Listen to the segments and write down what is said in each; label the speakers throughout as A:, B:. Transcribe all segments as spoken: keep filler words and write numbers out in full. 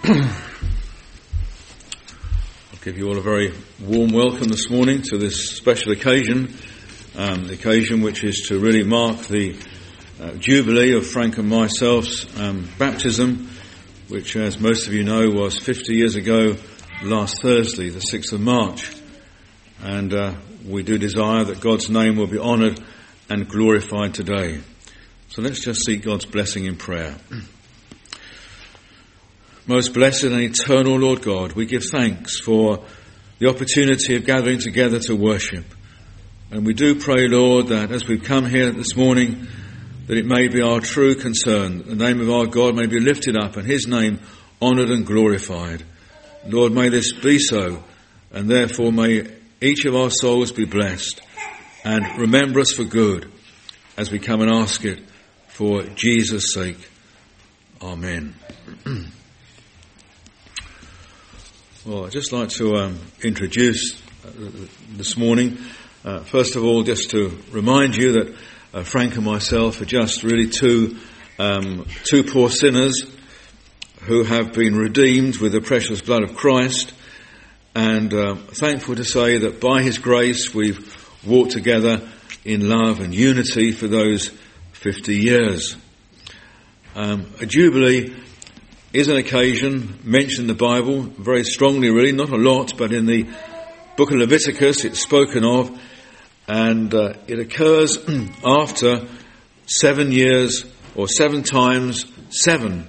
A: I'll give you all a very warm welcome this morning to this special occasion, um, the occasion which is to really mark the uh, jubilee of Frank and myself's um, baptism, which, as most of you know, was fifty years ago last Thursday, the sixth of March. And uh, we do desire that God's name will be honoured and glorified today. So let's just seek God's blessing in prayer. Most blessed and eternal Lord God, we give thanks for the opportunity of gathering together to worship. And we do pray, Lord, that as we've come here this morning, that it may be our true concern, that the name of our God may be lifted up and his name honoured and glorified. Lord, may this be so, and therefore may each of our souls be blessed, and remember us for good as we come and ask it for Jesus' sake. Amen. Well, I'd just like to um, introduce uh, this morning, uh, first of all, just to remind you that uh, Frank and myself are just really two, um, two poor sinners who have been redeemed with the precious blood of Christ, and uh, thankful to say that by his grace we've walked together in love and unity for those fifty years. Um, a jubilee is an occasion mentioned in the Bible very strongly, really, not a lot, but in the book of Leviticus it's spoken of, and uh, it occurs after seven years or seven times seven,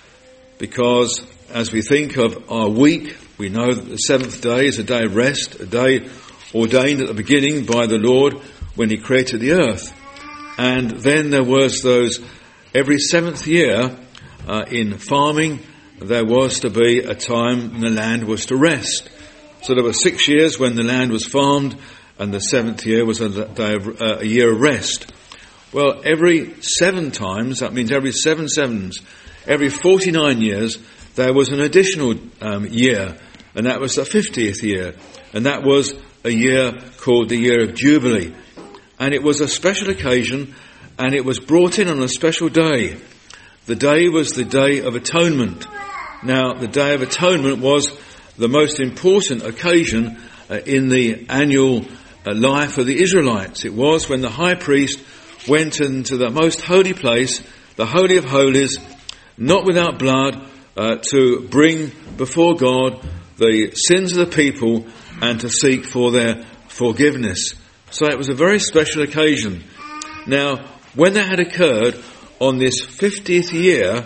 A: because as we think of our week, we know that the seventh day is a day of rest, a day ordained at the beginning by the Lord when he created the earth. And then there was those, every seventh year uh, in farming, there was to be a time when the land was to rest. So there were six years when the land was farmed, and the seventh year was a, day of, uh, a year of rest. Well, every seven times, that means every seven sevens, every forty-nine years, there was an additional um, year, and that was the fiftieth year. And that was a year called the year of Jubilee. And it was a special occasion, and it was brought in on a special day. The day was the Day of Atonement. Now, the Day of Atonement was the most important occasion uh, in the annual uh, life of the Israelites. It was when the high priest went into the most holy place, the Holy of Holies, not without blood, uh, to bring before God the sins of the people and to seek for their forgiveness. So it was a very special occasion. Now, when that had occurred on this fiftieth year,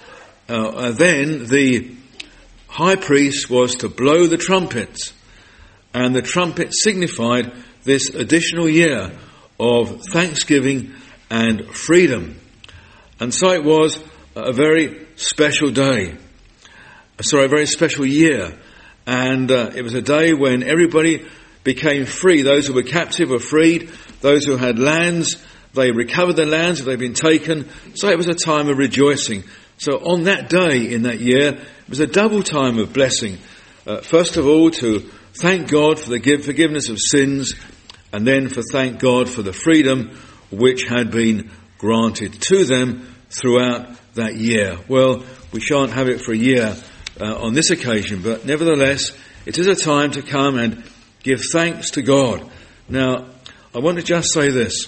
A: uh, then the high priest was to blow the trumpets, and the trumpet signified this additional year of thanksgiving and freedom. And so it was a very special day, sorry, a very special year, and uh, it was a day when everybody became free. Those who were captive were freed. Those who had lands, they recovered their lands if they'd been taken. So it was a time of rejoicing. So on that day in that year, it was a double time of blessing. Uh, first of all, to thank God for the forgiveness of sins, and then for thank God for the freedom which had been granted to them throughout that year. Well, we shan't have it for a year uh, on this occasion, but nevertheless, it is a time to come and give thanks to God. Now, I want to just say this.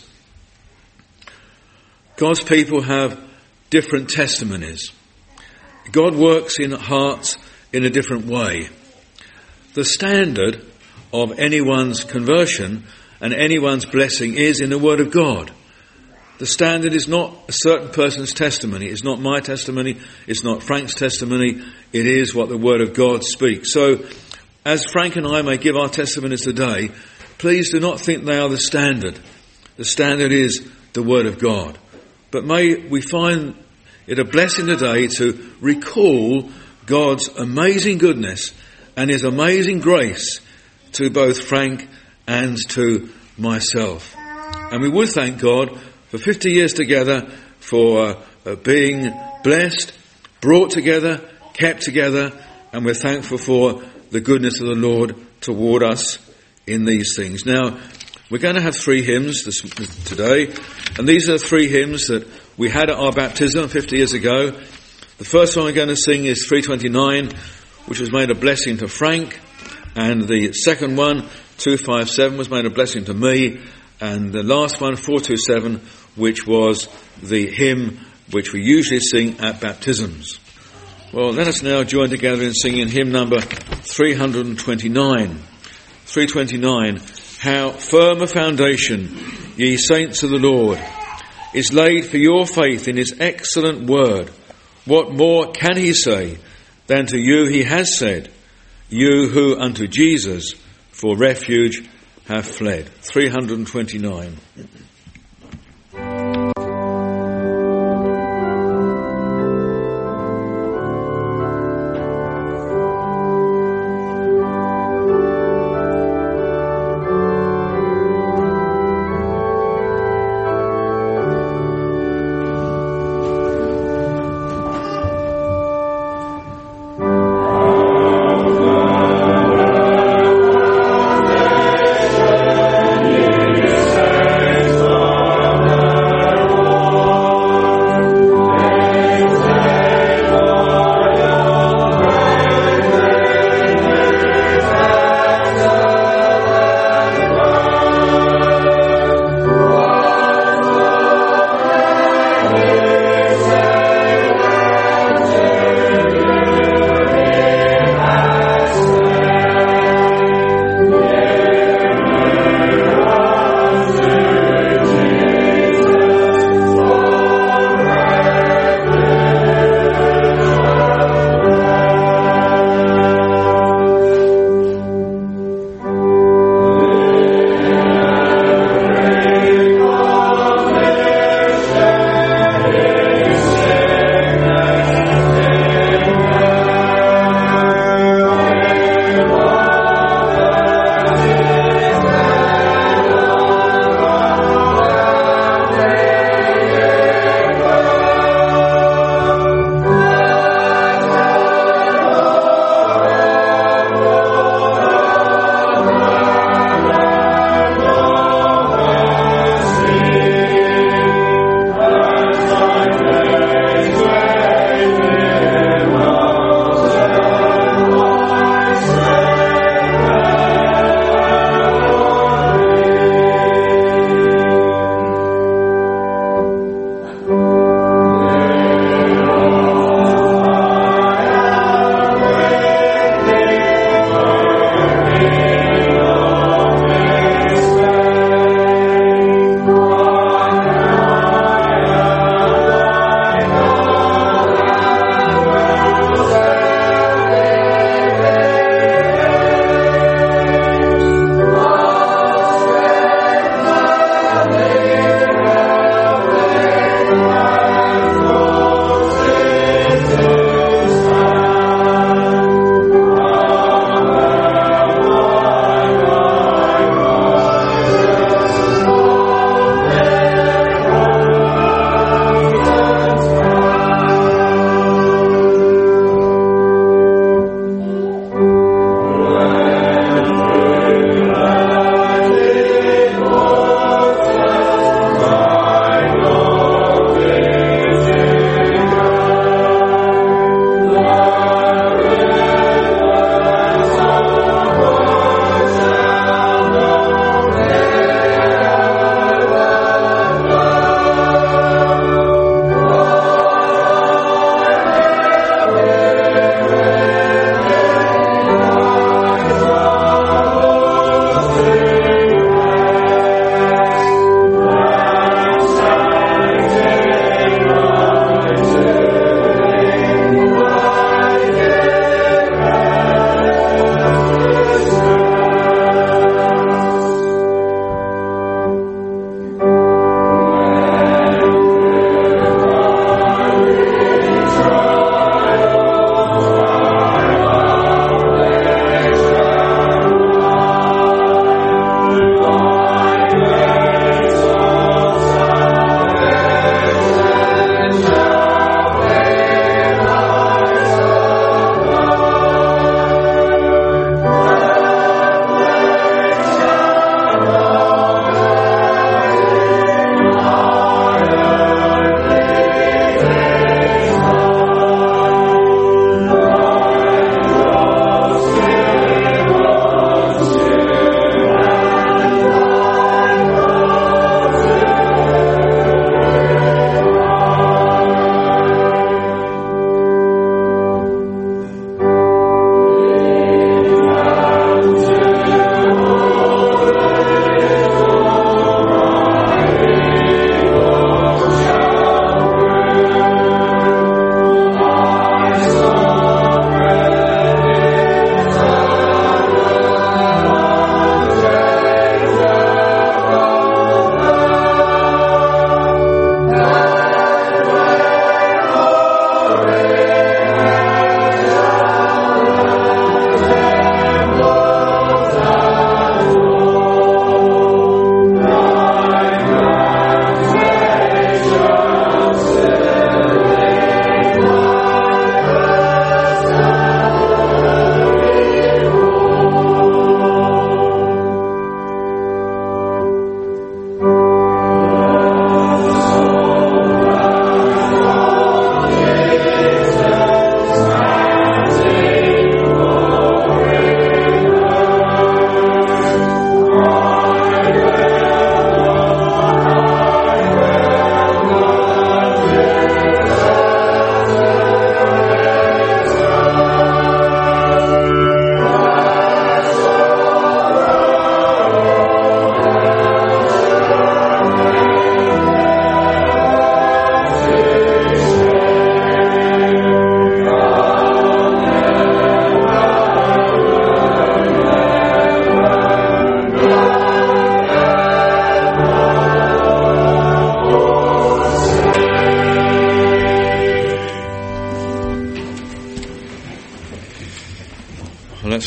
A: God's people have different testimonies. God works in hearts in a different way. The standard of anyone's conversion and anyone's blessing is in the Word of God. The standard is not a certain person's testimony. It's not my testimony. It's not Frank's testimony. It is what the Word of God speaks. So, as Frank and I may give our testimonies today, please do not think they are the standard. The standard is the Word of God. But may we find it a blessing today to recall God's amazing goodness and his amazing grace to both Frank and to myself. And we would thank God for fifty years together, for uh, being blessed, brought together, kept together, and we're thankful for the goodness of the Lord toward us in these things. Now, we're going to have three hymns this, today, and these are the three hymns that we had at our baptism fifty years ago. The first one we're going to sing is three twenty-nine, which was made a blessing to Frank, and the second one, two fifty-seven, was made a blessing to me, and the last one, four twenty-seven, which was the hymn which we usually sing at baptisms. Well, let us now join together in singing hymn number three twenty-nine. three twenty-nine, how firm a foundation, ye saints of the Lord, is laid for your faith in his excellent word. What more can he say than to you he has said, you who unto Jesus for refuge have fled. three twenty-nine.
B: Thank you.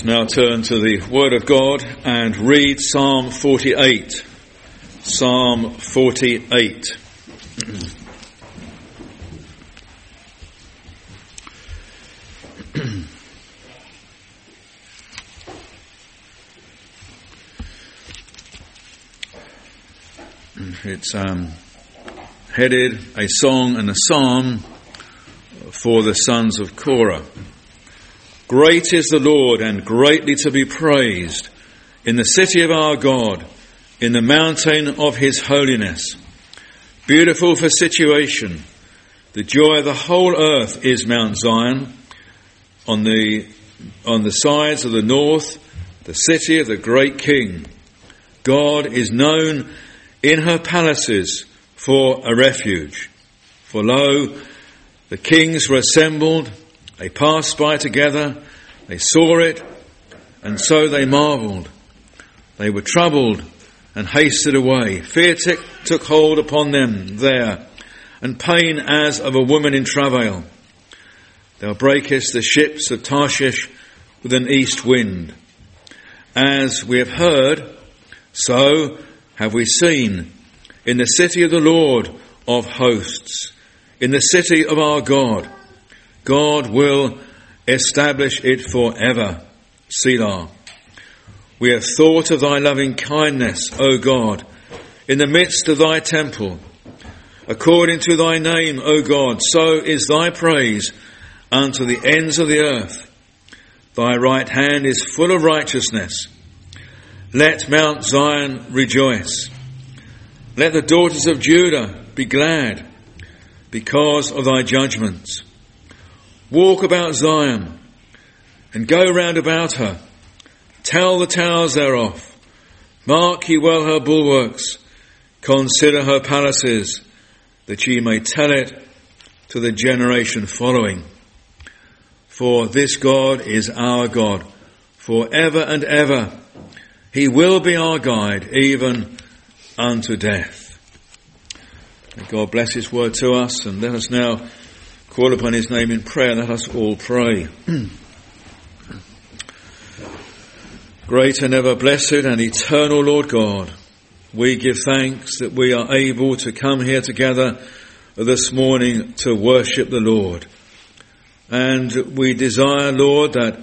A: now turn to the Word of God and read Psalm forty-eight. Psalm forty-eight. It's um, headed A Song and a Psalm for the Sons of Korah. Great is the Lord and greatly to be praised in the city of our God, in the mountain of his holiness. Beautiful for situation, the joy of the whole earth is Mount Zion. On the, on the sides of the north, the city of the great King. God is known in her palaces for a refuge. For lo, the kings were assembled, they passed by together, they saw it, and so they marvelled. They were troubled and hasted away. Fear t- took hold upon them there, and pain as of a woman in travail. Thou breakest the ships of Tarshish with an east wind. As we have heard, so have we seen in the city of the Lord of hosts, in the city of our God. God will establish it forever. Selah. We have thought of thy loving kindness, O God, in the midst of thy temple. According to thy name, O God, so is thy praise unto the ends of the earth. Thy right hand is full of righteousness. Let Mount Zion rejoice. Let the daughters of Judah be glad because of thy judgments. Walk about Zion and go round about her. Tell the towers thereof. Mark ye well her bulwarks. Consider her palaces, that ye may tell it to the generation following. For this God is our God for ever and ever. He will be our guide even unto death. May God bless his word to us, and let us now call upon his name in prayer. Let us all pray. Great and ever blessed and eternal Lord God, we give thanks that we are able to come here together this morning to worship the Lord. And we desire, Lord, that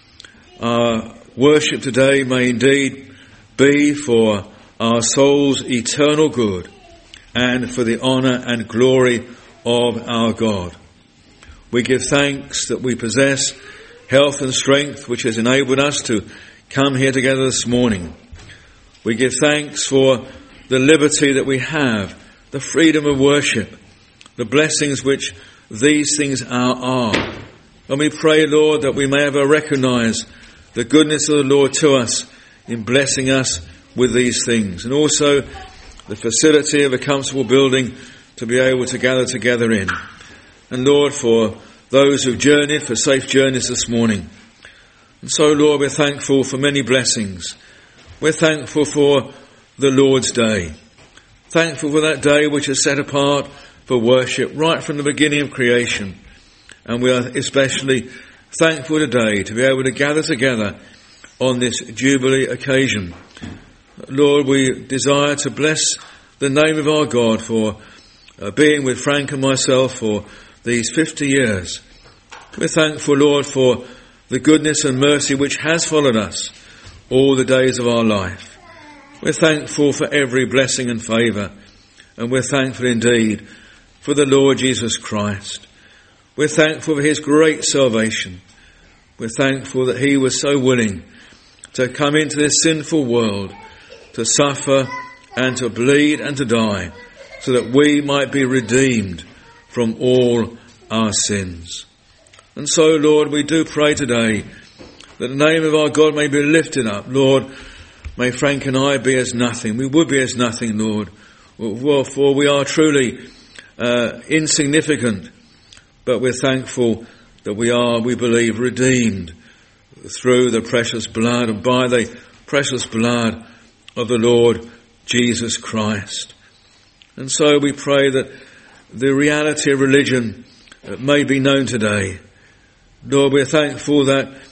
A: our worship today may indeed be for our soul's eternal good and for the honour and glory of our God. We give thanks that we possess health and strength which has enabled us to come here together this morning. We give thanks for the liberty that we have, the freedom of worship, the blessings which these things are. are. And we pray, Lord, that we may ever recognise the goodness of the Lord to us in blessing us with these things, and also the facility of a comfortable building to be able to gather together in. And Lord, for those who've journeyed, for safe journeys this morning. And so, Lord, we're thankful for many blessings. We're thankful for the Lord's Day. Thankful for that day which is set apart for worship right from the beginning of creation. And we are especially thankful today to be able to gather together on this Jubilee occasion. Lord, we desire to bless the name of our God for uh, being with Frank and myself for these fifty years. We're thankful, Lord, for the goodness and mercy which has followed us all the days of our life. We're thankful for every blessing and favour, and we're thankful indeed for the Lord Jesus Christ. We're thankful for his great salvation. We're thankful that he was so willing to come into this sinful world, to suffer and to bleed and to die, so that we might be redeemed from all our sins. And so, Lord, we do pray today that the name of our God may be lifted up. Lord, may Frank and I be as nothing. We would be as nothing, Lord, for we are truly uh, insignificant. But we're thankful that we are, we believe, redeemed through the precious blood and by the precious blood of the Lord Jesus Christ. And so we pray that the reality of religion may be known today. Lord, we're thankful that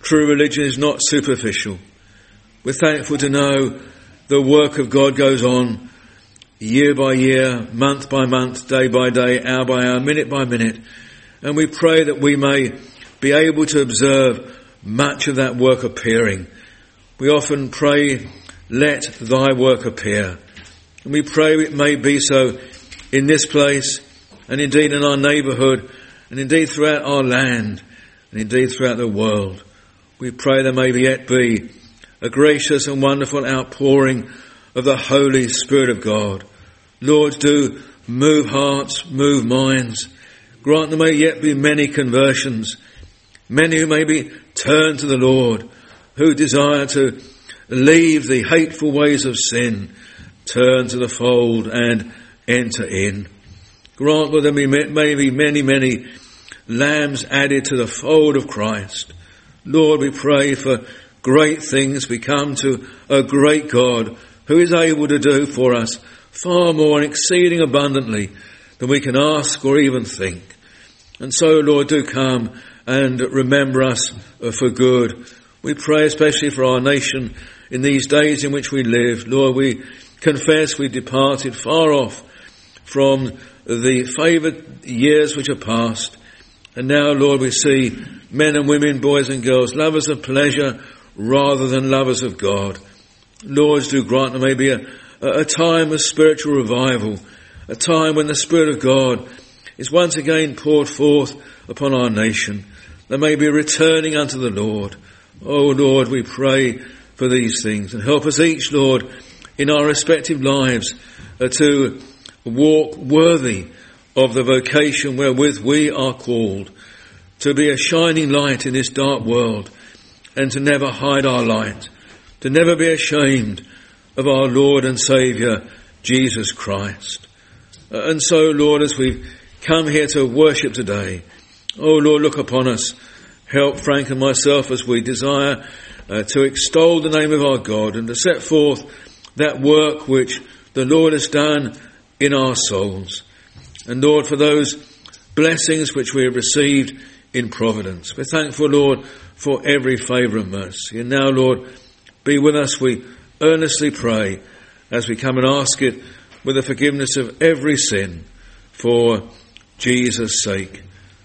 A: true religion is not superficial. We're thankful to know the work of God goes on year by year, month by month, day by day, hour by hour, minute by minute. And we pray that we may be able to observe much of that work appearing. We often pray, let thy work appear. And we pray it may be so in this place, and indeed in our neighbourhood, and indeed throughout our land, and indeed throughout the world. We pray there may yet be a gracious and wonderful outpouring of the Holy Spirit of God. Lord, do move hearts, move minds. Grant there may yet be many conversions, many who may be turned to the Lord, who desire to leave the hateful ways of sin, turn to the fold and enter in. Grant that there may be many, many lambs added to the fold of Christ. Lord, we pray for great things. We come to a great God who is able to do for us far more and exceeding abundantly than we can ask or even think. And so, Lord, do come and remember us for good. We pray especially for our nation in these days in which we live. Lord, we confess we departed far off from the favoured years which are past. And now, Lord, we see men and women, boys and girls, lovers of pleasure rather than lovers of God. Lord, do grant there may be a, a time of spiritual revival, a time when the Spirit of God is once again poured forth upon our nation. There may be a returning unto the Lord. Oh, Lord, we pray for these things, and help us each, Lord, in our respective lives uh, to walk worthy of the vocation wherewith we are called, to be a shining light in this dark world, and to never hide our light, to never be ashamed of our Lord and Saviour, Jesus Christ. Uh, and so, Lord, as we've come here to worship today, oh, Lord, look upon us. Help Frank and myself as we desire uh, to extol the name of our God and to set forth that work which the Lord has done in our souls. And Lord, for those blessings which we have received in providence. We're thankful, Lord, for every favour and mercy. And now, Lord, be with us, we earnestly pray, as we come and ask it with the forgiveness of every sin for Jesus' sake.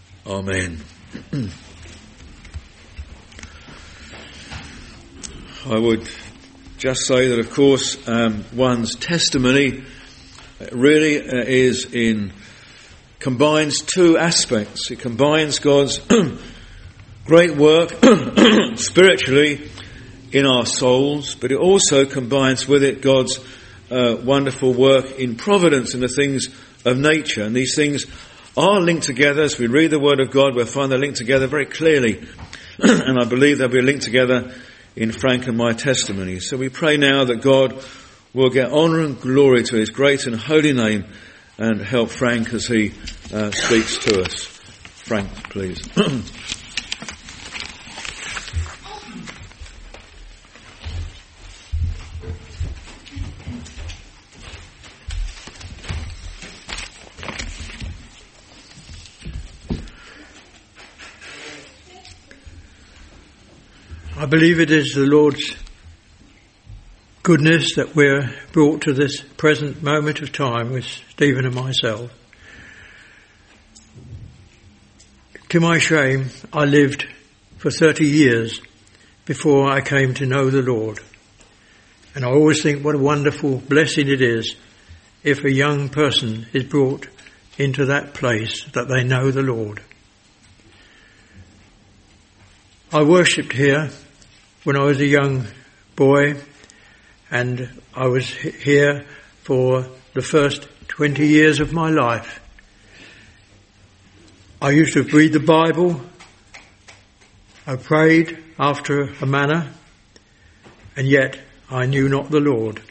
A: Amen. I would just say that, of course, um, one's testimony really uh, is in combines two aspects. It combines God's great work spiritually in our souls, but it also combines with it God's uh, wonderful work in providence in the things of nature. And these things are linked together. As we read the Word of God, we'll find they're linked together very clearly. And I believe they'll be linked together in Frank and my testimony. So we pray now that God will get honour and glory to his great and holy name and help Frank as he uh, speaks to us. Frank, please.
B: I believe it is the Lord's goodness that we're brought to this present moment of time with Stephen and myself. To my shame, I lived for thirty years before I came to know the Lord. And I always think what a wonderful blessing it is if a young person is brought into that place that they know the Lord. I worshipped here when I was a young boy, and I was here for the first twenty years of my life. I used to read the Bible. I prayed after a manner, and yet I knew not the Lord.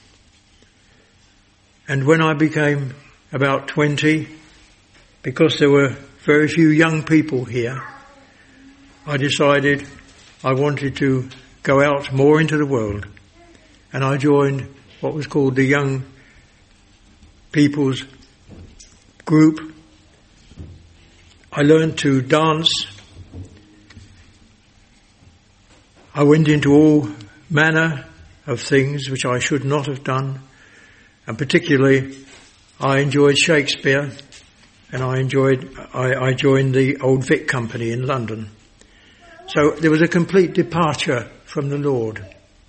B: And when I became about twenty, because there were very few young people here, I decided I wanted to go out more into the world, and I joined what was called the Young People's Group. I learned to dance I went into all manner of things which I should not have done, and particularly I enjoyed Shakespeare, and I enjoyed, I, I joined the Old Vic Company in London. So there was a complete departure from the Lord.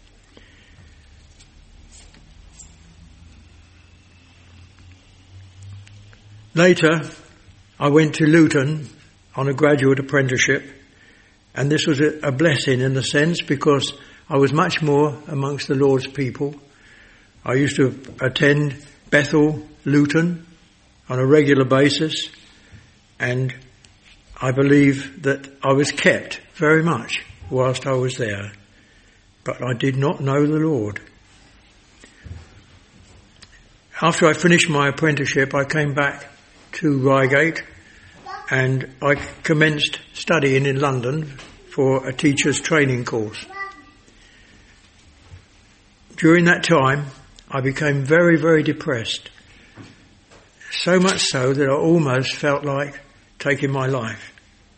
B: Later, I went to Luton on a graduate apprenticeship, and this was a, a blessing in a sense because I was much more amongst the Lord's people. I used to attend Bethel, Luton on a regular basis, and I believe that I was kept very much whilst I was there, but I did not know the Lord. After I finished my apprenticeship, I came back to Reigate, and I commenced studying in London for a teacher's training course. During that time, I became very, very depressed. So much so that I almost felt like taking my life.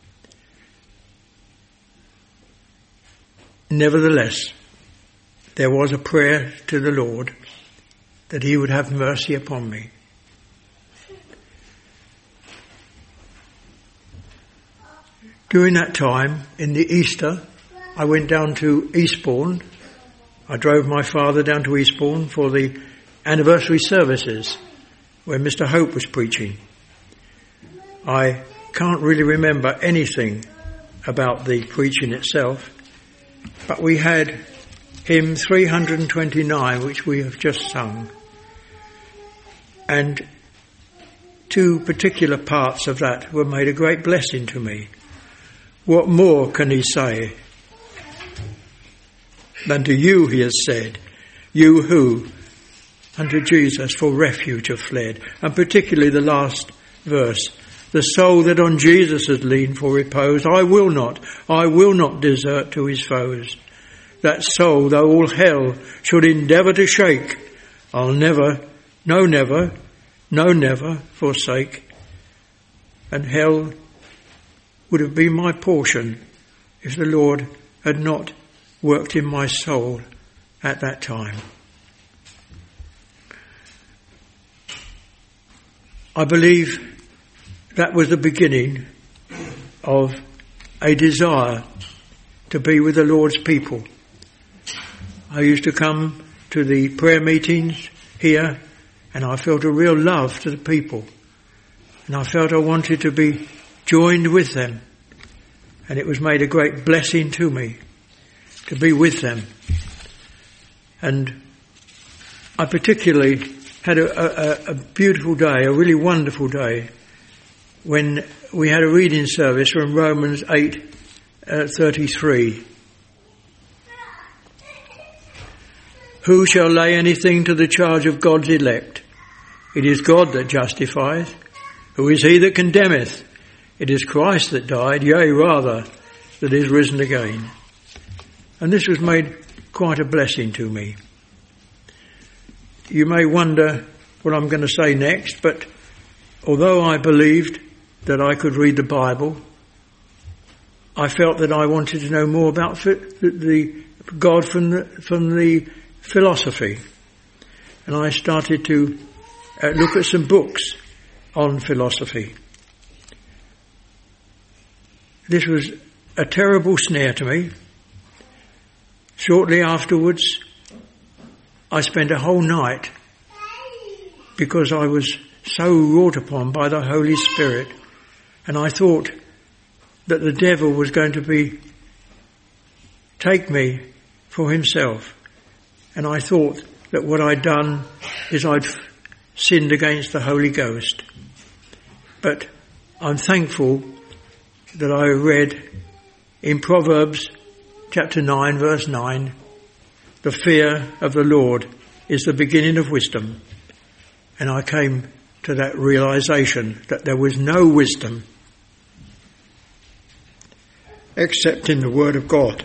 B: Nevertheless, there was a prayer to the Lord that he would have mercy upon me. During that time, in the Easter, I went down to Eastbourne. I drove my father down to Eastbourne for the anniversary services where Mister Hope was preaching. I can't really remember anything about the preaching itself, but we had hymn three hundred twenty-nine, which we have just sung, and two particular parts of that were made a great blessing to me. What more can he say than to you he has said, you who unto Jesus for refuge have fled, and particularly the last verse, the soul that on Jesus has leaned for repose, I will not, I will not desert to his foes. That soul, though all hell should endeavour to shake, I'll never, no never, no never forsake. And hell would have been my portion if the Lord had not worked in my soul at that time. I believe that was the beginning of a desire to be with the Lord's people. I used to come to the prayer meetings here, and I felt a real love to the people, and I felt I wanted to be joined with them, and it was made a great blessing to me to be with them. And I particularly had a, a, a beautiful day, a really wonderful day, when we had a reading service from Romans eight thirty-three. Who shall lay anything to the charge of God's elect? It is God that justifieth. Who is he that condemneth? It is Christ that died, yea, rather, that is risen again. And this was made quite a blessing to me. You may wonder what I'm going to say next, but although I believed that I could read the Bible, I felt that I wanted to know more about the God from the, from the philosophy. And I started to uh, look at some books on philosophy. This was a terrible snare to me. Shortly afterwards, I spent a whole night because I was so wrought upon by the Holy Spirit, and I thought that the devil was going to be take me for himself, and I thought that what I'd done is I'd sinned against the Holy Ghost. But I'm thankful that I read in Proverbs chapter nine, verse nine, the fear of the Lord is the beginning of wisdom. And I came to that realization that there was no wisdom except in the Word of God.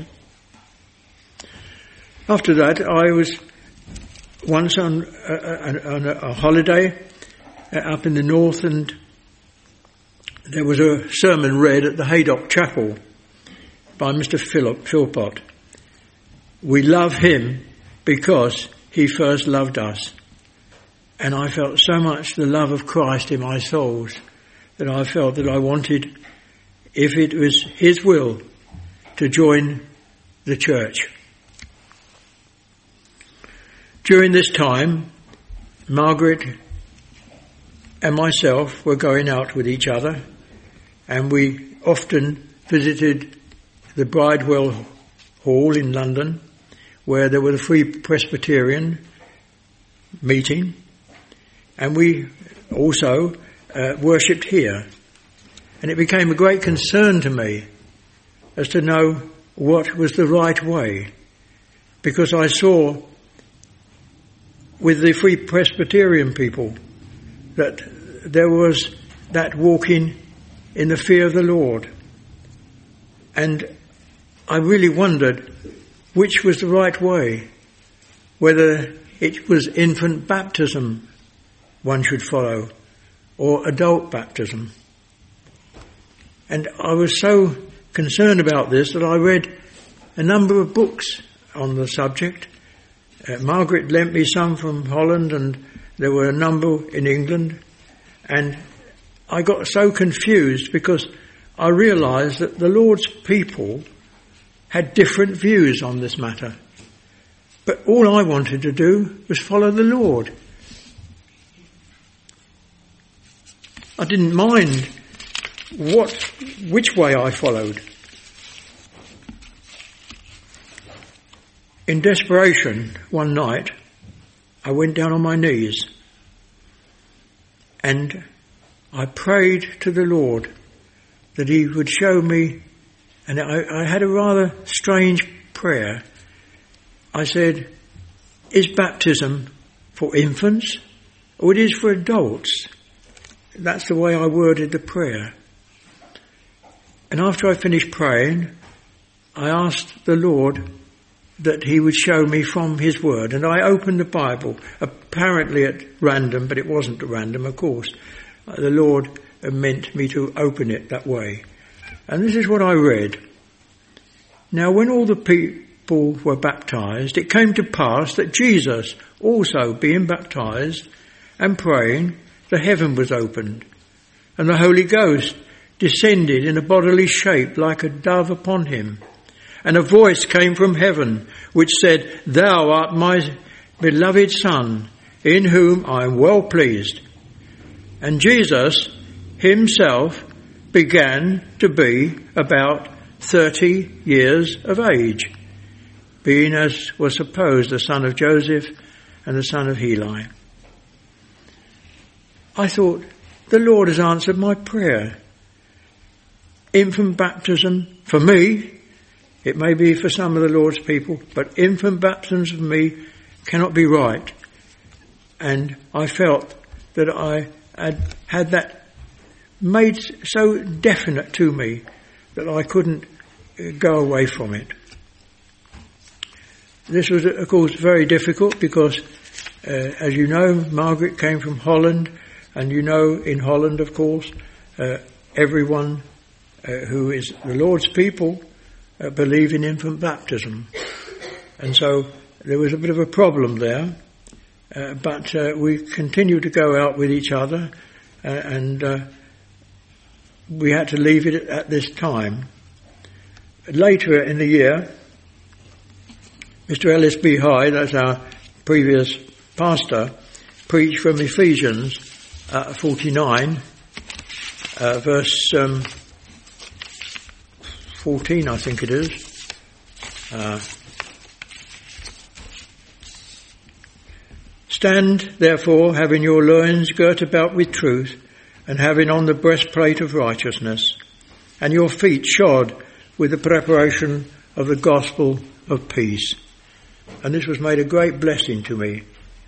B: After that, I was once on a, on a holiday up in the north, and there was a sermon read at the Haydock Chapel by Mister Philip Philpott. we love him because he first loved us. And I felt so much the love of Christ in my souls that I felt that I wanted, if it was his will, to join the church. During this time, Margaret and myself were going out with each other, and we often visited the Bridewell Hall in London, where there was a Free Presbyterian meeting, and we also uh, worshipped here. And it became a great concern to me as to know what was the right way, because I saw with the Free Presbyterian people that there was that walking in the fear of the Lord. And I really wondered which was the right way, whether it was infant baptism one should follow or adult baptism. And I was so concerned about this that I read a number of books on the subject. Uh, Margaret lent me some from Holland, and there were a number in England, and I got so confused because I realised that the Lord's people had different views on this matter. But all I wanted to do was follow the Lord. I didn't mind what, which way I followed. In desperation, one night, I went down on my knees and I prayed to the Lord that he would show me, and I, I had a rather strange prayer. I said, is baptism for infants or it is for adults? That's the way I worded the prayer. And after I finished praying, I asked the Lord that he would show me from his word. And I opened the Bible, apparently at random, but it wasn't at random, of course. The Lord meant me to open it that way. And this is what I read. Now, when all the people were baptized, it came to pass that Jesus, also being baptized and praying, the heaven was opened, and the Holy Ghost descended in a bodily shape like a dove upon him. And a voice came from heaven which said, Thou art my beloved Son, in whom I am well pleased. And Jesus himself began to be about thirty years of age, being, as was supposed, the son of Joseph and the son of Heli. I thought, the Lord has answered my prayer. Infant baptism for me, it may be for some of the Lord's people, but infant baptisms for me cannot be right. And I felt that I had had that made so definite to me that I couldn't go away from it. This was, of course, very difficult because, uh, as you know, Margaret came from Holland, and you know, in Holland, of course, uh, everyone uh, who is the Lord's people uh, believe in infant baptism. And so there was a bit of a problem there, uh, but uh, we continued to go out with each other, uh, and uh, we had to leave it at this time. Later in the year, Mister Ellis B. Hyde, that's our previous pastor, preached from Ephesians uh, forty-nine, uh, verse um, fourteen, I think it is. Uh, Stand, therefore, having your loins girt about with truth, and having on the breastplate of righteousness, and your feet shod with the preparation of the gospel of peace. And this was made a great blessing to me.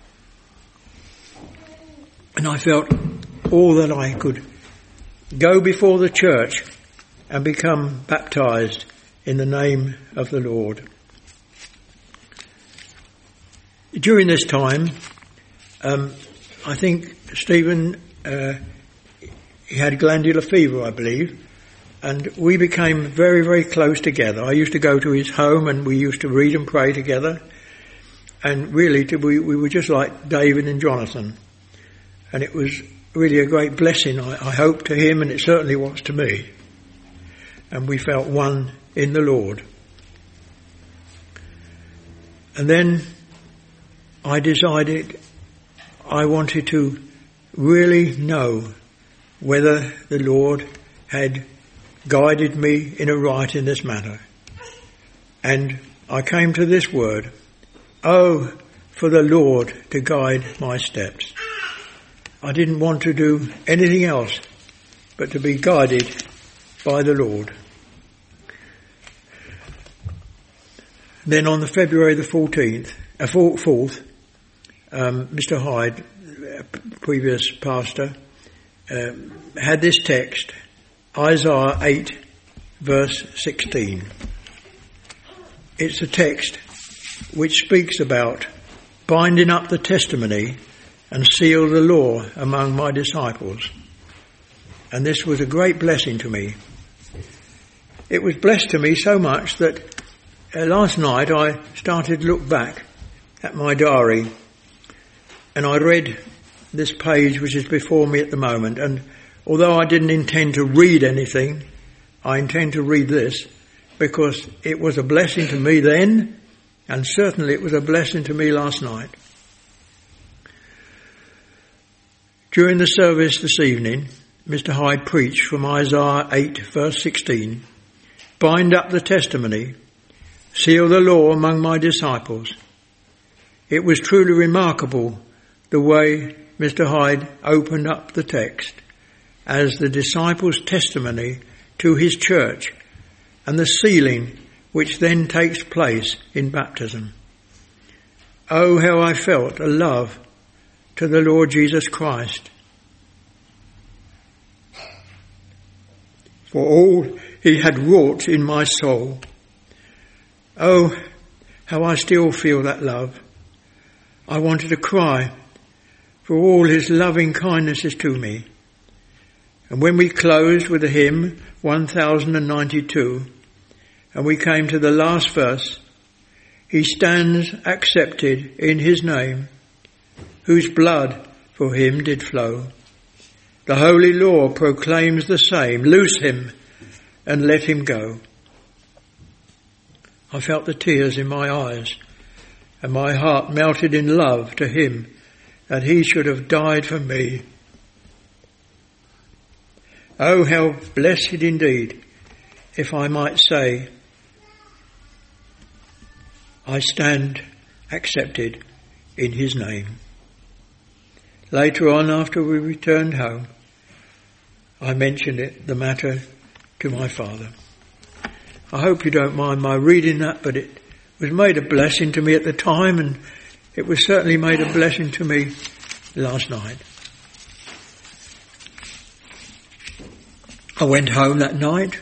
B: And I felt all that I could go before the church and become baptized in the name of the Lord. During this time, um, I think Stephen, uh, he had glandular fever, I believe, And we became very, very close together. I used to go to his home and we used to read and pray together. And really, to, we, we were just like David and Jonathan. And it was really a great blessing, I, I hope, to him, and it certainly was to me. And we felt one in the Lord. And then I decided I wanted to really know whether the Lord had guided me in a right in this matter. And I came to this word, oh, for the Lord to guide my steps. I didn't want to do anything else but to be guided by the Lord. Then on the February the fourteenth, uh, fourth, um, Mister Hyde, previous pastor, uh, had this text, Isaiah eight, verse sixteen. It's a text which speaks about binding up the testimony and seal the law among my disciples. And this was a great blessing to me. It was blessed to me so much that uh, last night I started to look back at my diary and I read this page which is before me at the moment, and although I didn't intend to read anything, I intend to read this because it was a blessing to me then, and certainly it was a blessing to me last night. During the service this evening, Mister Hyde preached from Isaiah eight, verse sixteen, bind up the testimony, seal the law among my disciples. It was truly remarkable the way Mister Hyde opened up the text as the disciples' testimony to his church and the sealing which then takes place in baptism. Oh, how I felt a love to the Lord Jesus Christ for all he had wrought in my soul. Oh, how I still feel that love. I wanted to cry for all his loving kindnesses to me. And when we closed with the hymn one thousand ninety-two, and we came to the last verse, he stands accepted in his name, whose blood for him did flow. The holy law proclaims the same, loose him and let him go. I felt the tears in my eyes, and my heart melted in love to him that he should have died for me. Oh, how blessed indeed, if I might say, I stand accepted in his name. Later on, after we returned home, I mentioned it, the matter, to my father. I hope you don't mind my reading that, but it was made a blessing to me at the time, and it was certainly made a blessing to me last night. I went home that night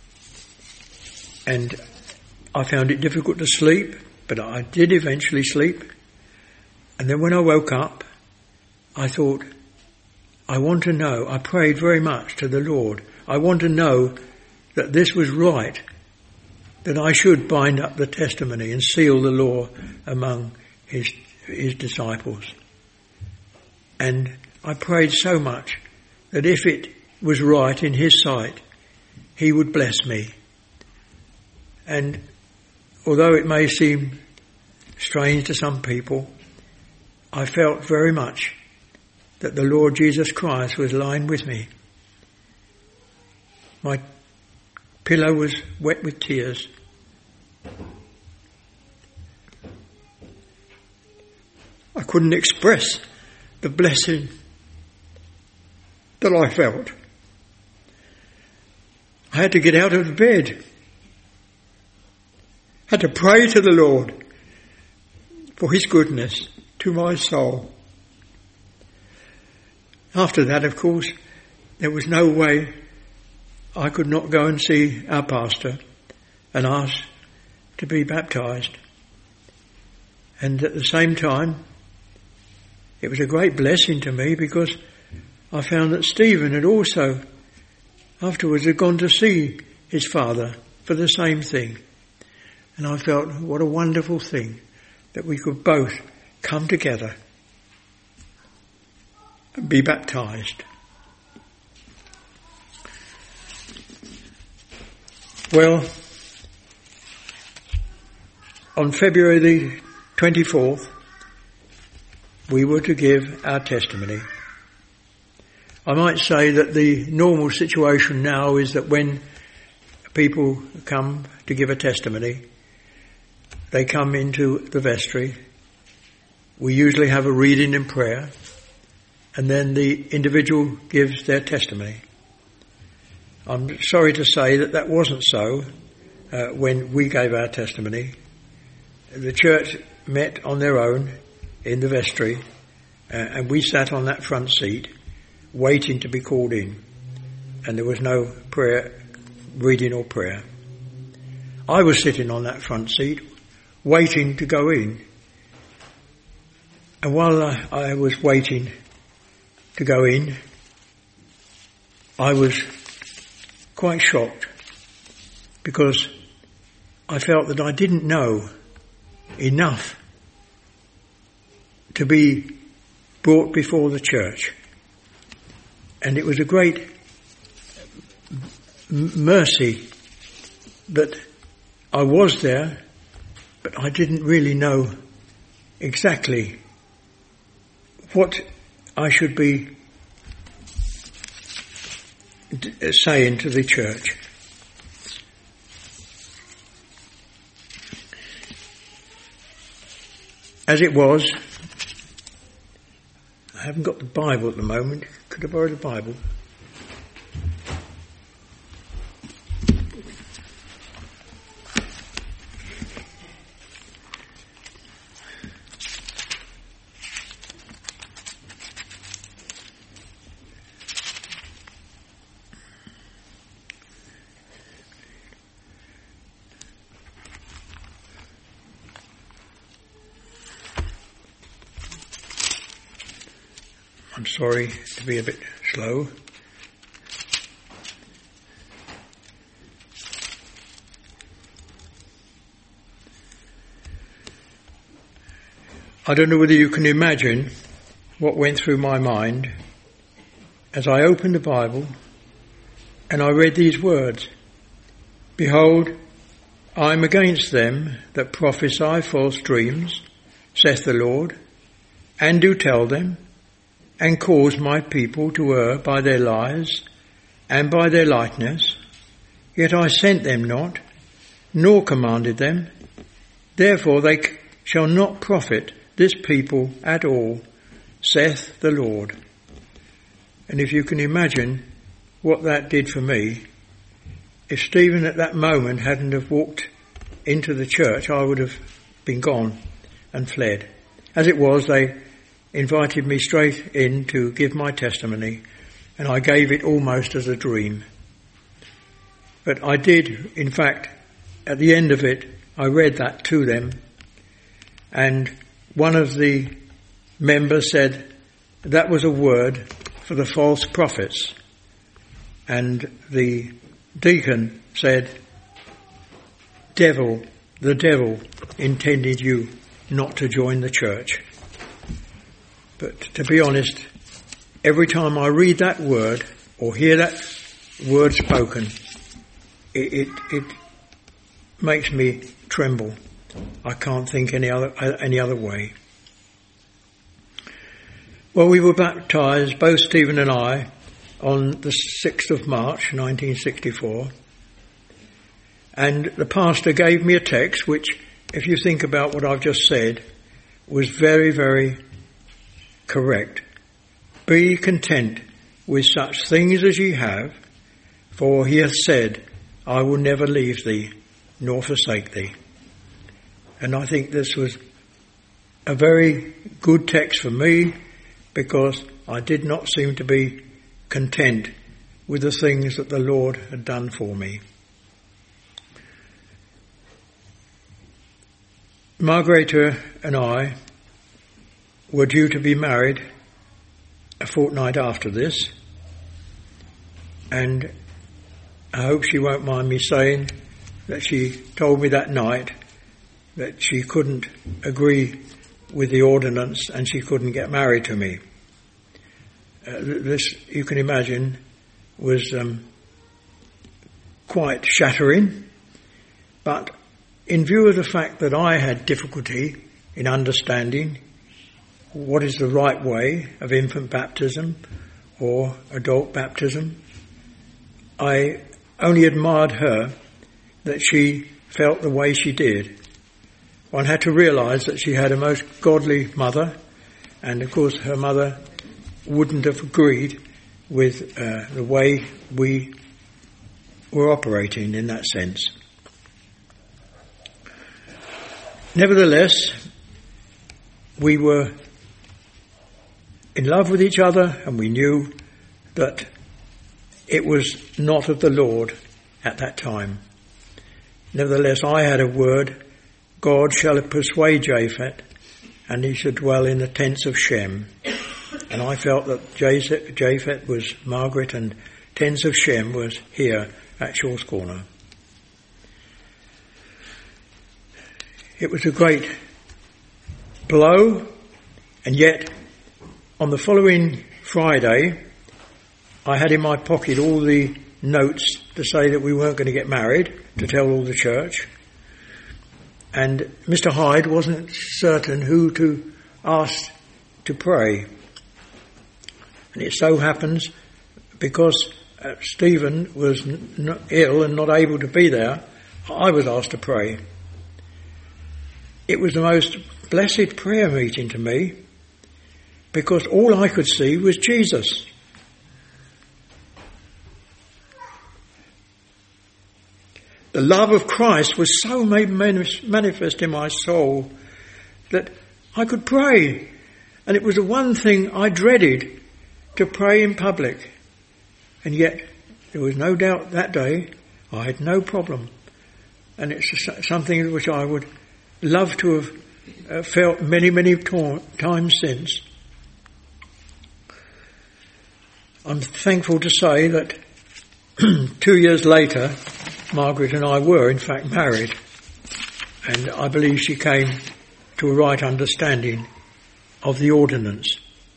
B: and I found it difficult to sleep, but I did eventually sleep. And then when I woke up, I thought, I want to know, I prayed very much to the Lord. I want to know that this was right, that I should bind up the testimony and seal the law among his, his disciples. And I prayed so much that if it was right in his sight, he would bless me. And although it may seem strange to some people, I felt very much that the Lord Jesus Christ was lying with me. My pillow was wet with tears. I couldn't express the blessing that I felt. I had to get out of the bed. I had to pray to the Lord for his goodness to my soul. After that, of course, there was no way I could not go and see our pastor and ask to be baptised. And at the same time, it was a great blessing to me because I found that Stephen had also afterwards had gone to see his father for the same thing. And I felt, what a wonderful thing that we could both come together and be baptized. Well, on February the twenty-fourth, we were to give our testimony. I might say that the normal situation now is that when people come to give a testimony, they come into the vestry. We usually have a reading and prayer, and then the individual gives their testimony. I'm sorry to say that that wasn't so uh, when we gave our testimony. The church met on their own in the vestry, uh, and we sat on that front seat waiting to be called in, and there was no prayer, reading or prayer. I was sitting on that front seat waiting to go in, and while I, I was waiting to go in, I was quite shocked because I felt that I didn't know enough to be brought before the church. And it was a great m- mercy that I was there, but I didn't really know exactly what I should be d- saying to the church. As it was, I haven't got the Bible at the moment. Could I borrow the Bible? I'm sorry to be a bit slow. I don't know whether you can imagine what went through my mind as I opened the Bible and I read these words. Behold, I am against them that prophesy false dreams, saith the Lord, and do tell them, and cause my people to err by their lies and by their lightness. Yet I sent them not, nor commanded them. Therefore they shall not profit this people at all, saith the Lord. And if you can imagine what that did for me, if Stephen at that moment hadn't have walked into the church, I would have been gone and fled. As it was, they invited me straight in to give my testimony, and I gave it almost as a dream. But I did, in fact, at the end of it, I read that to them, and one of the members said that was a word for the false prophets, and the deacon said, devil, the devil intended you not to join the church. But to be honest, every time I read that word or hear that word spoken, it, it, it makes me tremble. I can't think any other any other way. Well, we were baptised, both Stephen and I, on the sixth of March, nineteen sixty-four. And the pastor gave me a text which, if you think about what I've just said, was very, very correct. Be content with such things as ye have, for he hath said, I will never leave thee, nor forsake thee. And I think this was a very good text for me, because I did not seem to be content with the things that the Lord had done for me. Margareta and I were due to be married a fortnight after this, and I hope she won't mind me saying that she told me that night that she couldn't agree with the ordinance and she couldn't get married to me. Uh, this, you can imagine, was um, quite shattering, but in view of the fact that I had difficulty in understanding what is the right way of infant baptism or adult baptism, I only admired her that she felt the way she did. One had to realise that she had a most godly mother, and of course her mother wouldn't have agreed with uh, the way we were operating in that sense. Nevertheless, we were in love with each other, and we knew that it was not of the Lord at that time. Nevertheless, I had a word: God shall persuade Japheth, and he should dwell in the tents of Shem. And I felt that Japheth was Margaret and tents of Shem was here at Shaw's Corner. It was a great blow, and yet on the following Friday I had in my pocket all the notes to say that we weren't going to get married, to tell all the church. And Mister Hyde wasn't certain who to ask to pray. And it so happens, because uh, Stephen was n- ill and not able to be there, I was asked to pray. It was the most blessed prayer meeting to me, because all I could see was Jesus. The love of Christ was so made manifest in my soul that I could pray. And it was the one thing I dreaded, to pray in public. And yet there was no doubt that day I had no problem. And it's something which I would love to have uh, felt many, many to- times since. I'm thankful to say that two years later, Margaret and I were in fact married, and I believe she came to a right understanding of the ordinance.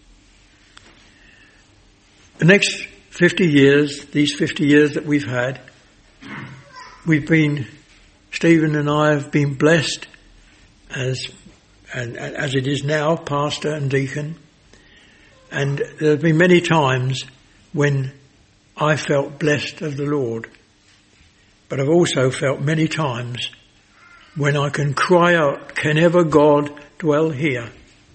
B: The next fifty years, these fifty years that we've had, we've been, Stephen and I have been blessed as, and, and as it is now, pastor and deacon. And there have been many times when I felt blessed of the Lord. But I've also felt many times when I can cry out, can ever God dwell here?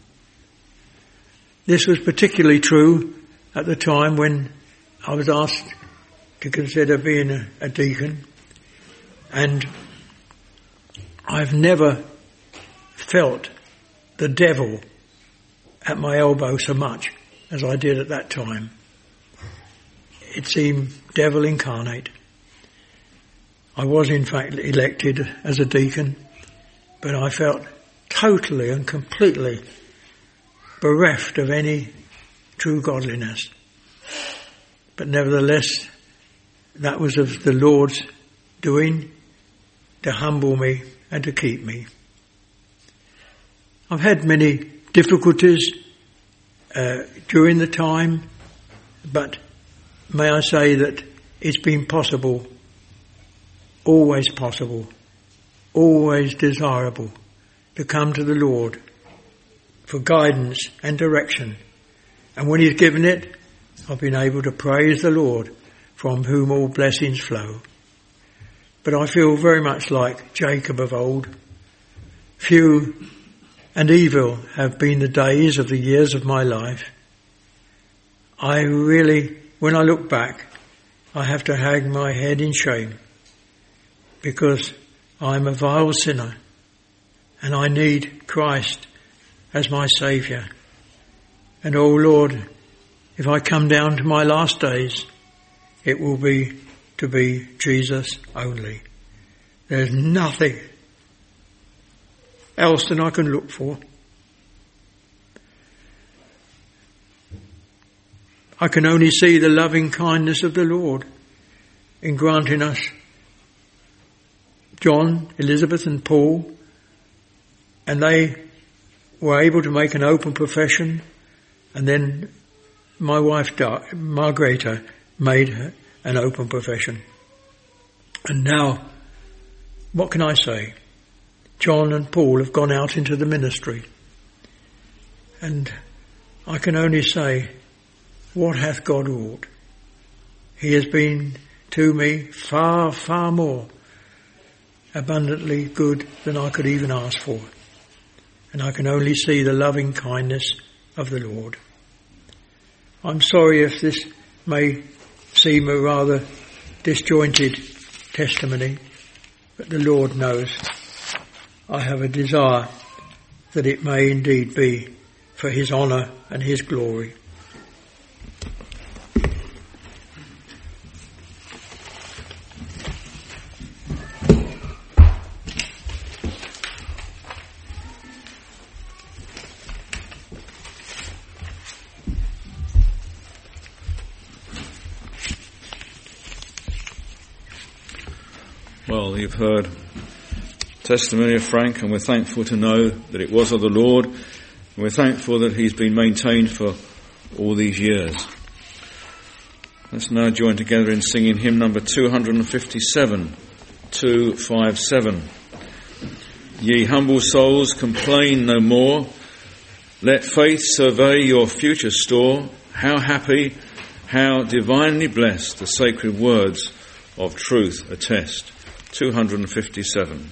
B: This was particularly true at the time when I was asked to consider being a, a deacon. And I've never felt the devil at my elbow so much as I did at that time. It seemed devil incarnate. I was in fact elected as a deacon, but I felt totally and completely bereft of any true godliness. But nevertheless, that was of the Lord's doing to humble me and to keep me. I've had many difficulties uh, during the time, but may I say that it's been possible, always possible, always desirable to come to the Lord for guidance and direction. And when He's given it, I've been able to praise the Lord, from whom all blessings flow. But I feel very much like Jacob of old. Few and evil have been the days of the years of my life. I really, when I look back, I have to hang my head in shame, because I'm a vile sinner and I need Christ as my Saviour. And oh Lord, if I come down to my last days, it will be to be Jesus only. There's nothing else than I can look for. I can only see the loving kindness of the Lord. in granting us John, Elizabeth and Paul, and they were able to make an open profession, and then my wife, Margareta, made an open profession. And now, what can I say? John and Paul have gone out into the ministry. And I can only say, what hath God wrought? He has been to me far, far more abundantly good than I could even ask for. And I can only see the loving kindness of the Lord. I'm sorry if this may seem a rather disjointed testimony, but the Lord knows I have a desire that it may indeed be for his honour and his glory.
A: Well, you've heard testimony of Frank, and we're thankful to know that it was of the Lord, and we're thankful that he's been maintained for all these years. Let's now join together in singing hymn number two fifty-seven, two fifty-seven. Ye humble souls, complain no more. Let faith survey your future store. How happy, how divinely blessed the sacred words of truth attest. two fifty-seven.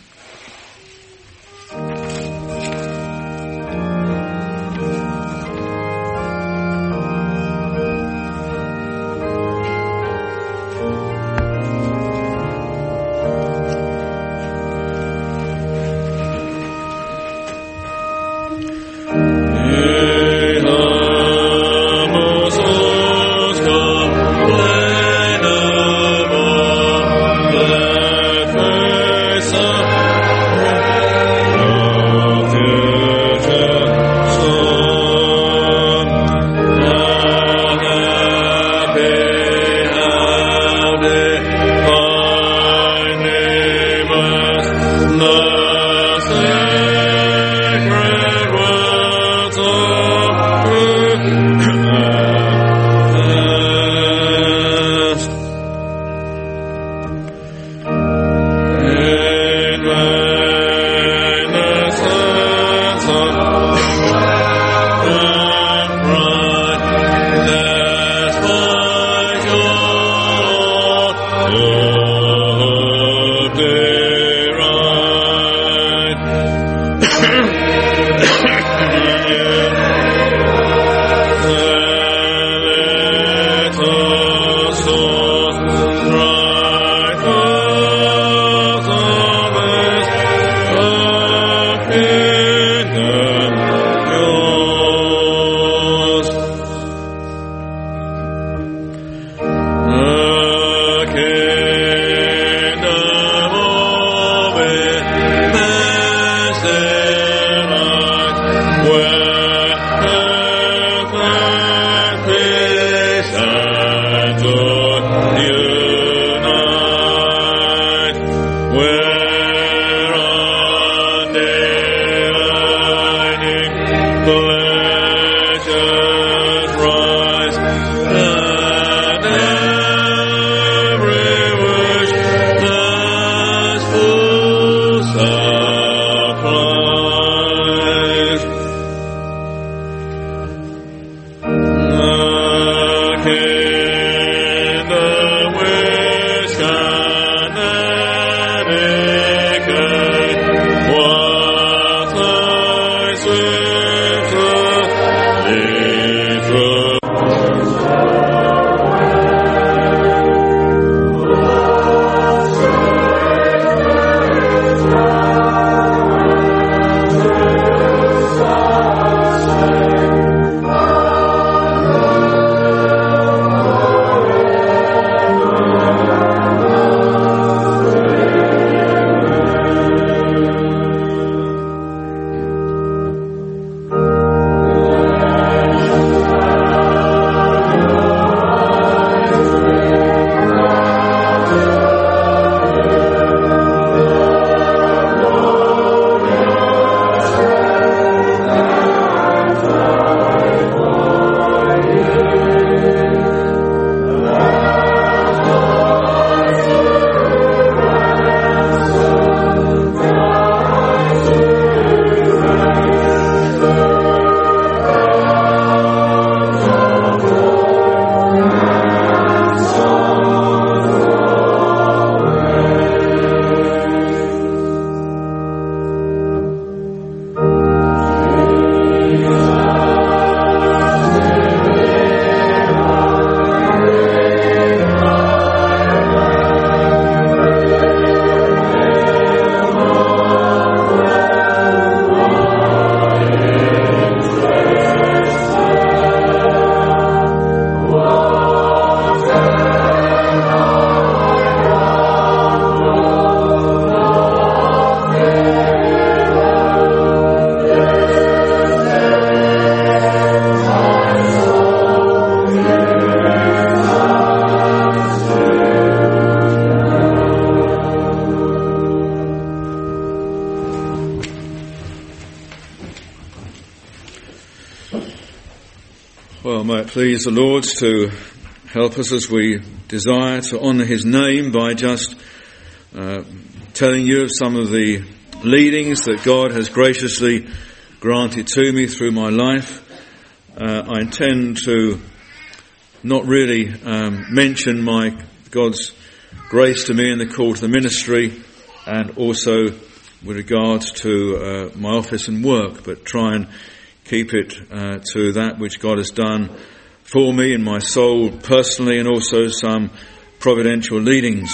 A: please the Lord to help us as we desire to honour his name by just uh, telling you of some of the leadings that God has graciously granted to me through my life. Uh, I intend to not really um, mention my God's grace to me in the call to the ministry, and also with regards to uh, my office and work, but try and keep it uh, to that which God has done for me in my soul personally, and also some providential leadings.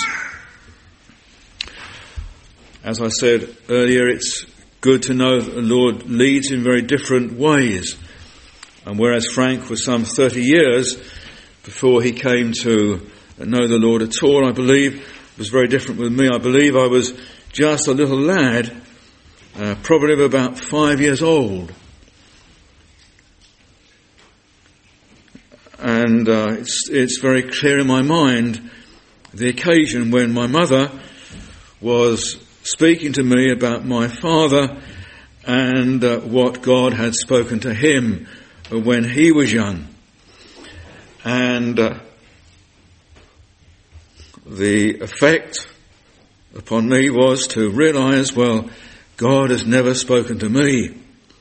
A: As I said earlier, it's good to know that the Lord leads in very different ways. And whereas Frank was some thirty years before he came to know the Lord at all, I believe it was very different with me. I believe I was just a little lad, uh, probably of about five years old. And uh, it's, it's very clear in my mind the occasion when my mother was speaking to me about my father and uh, what God had spoken to him when he was young. And uh, the effect upon me was to realise, well, God has never spoken to me.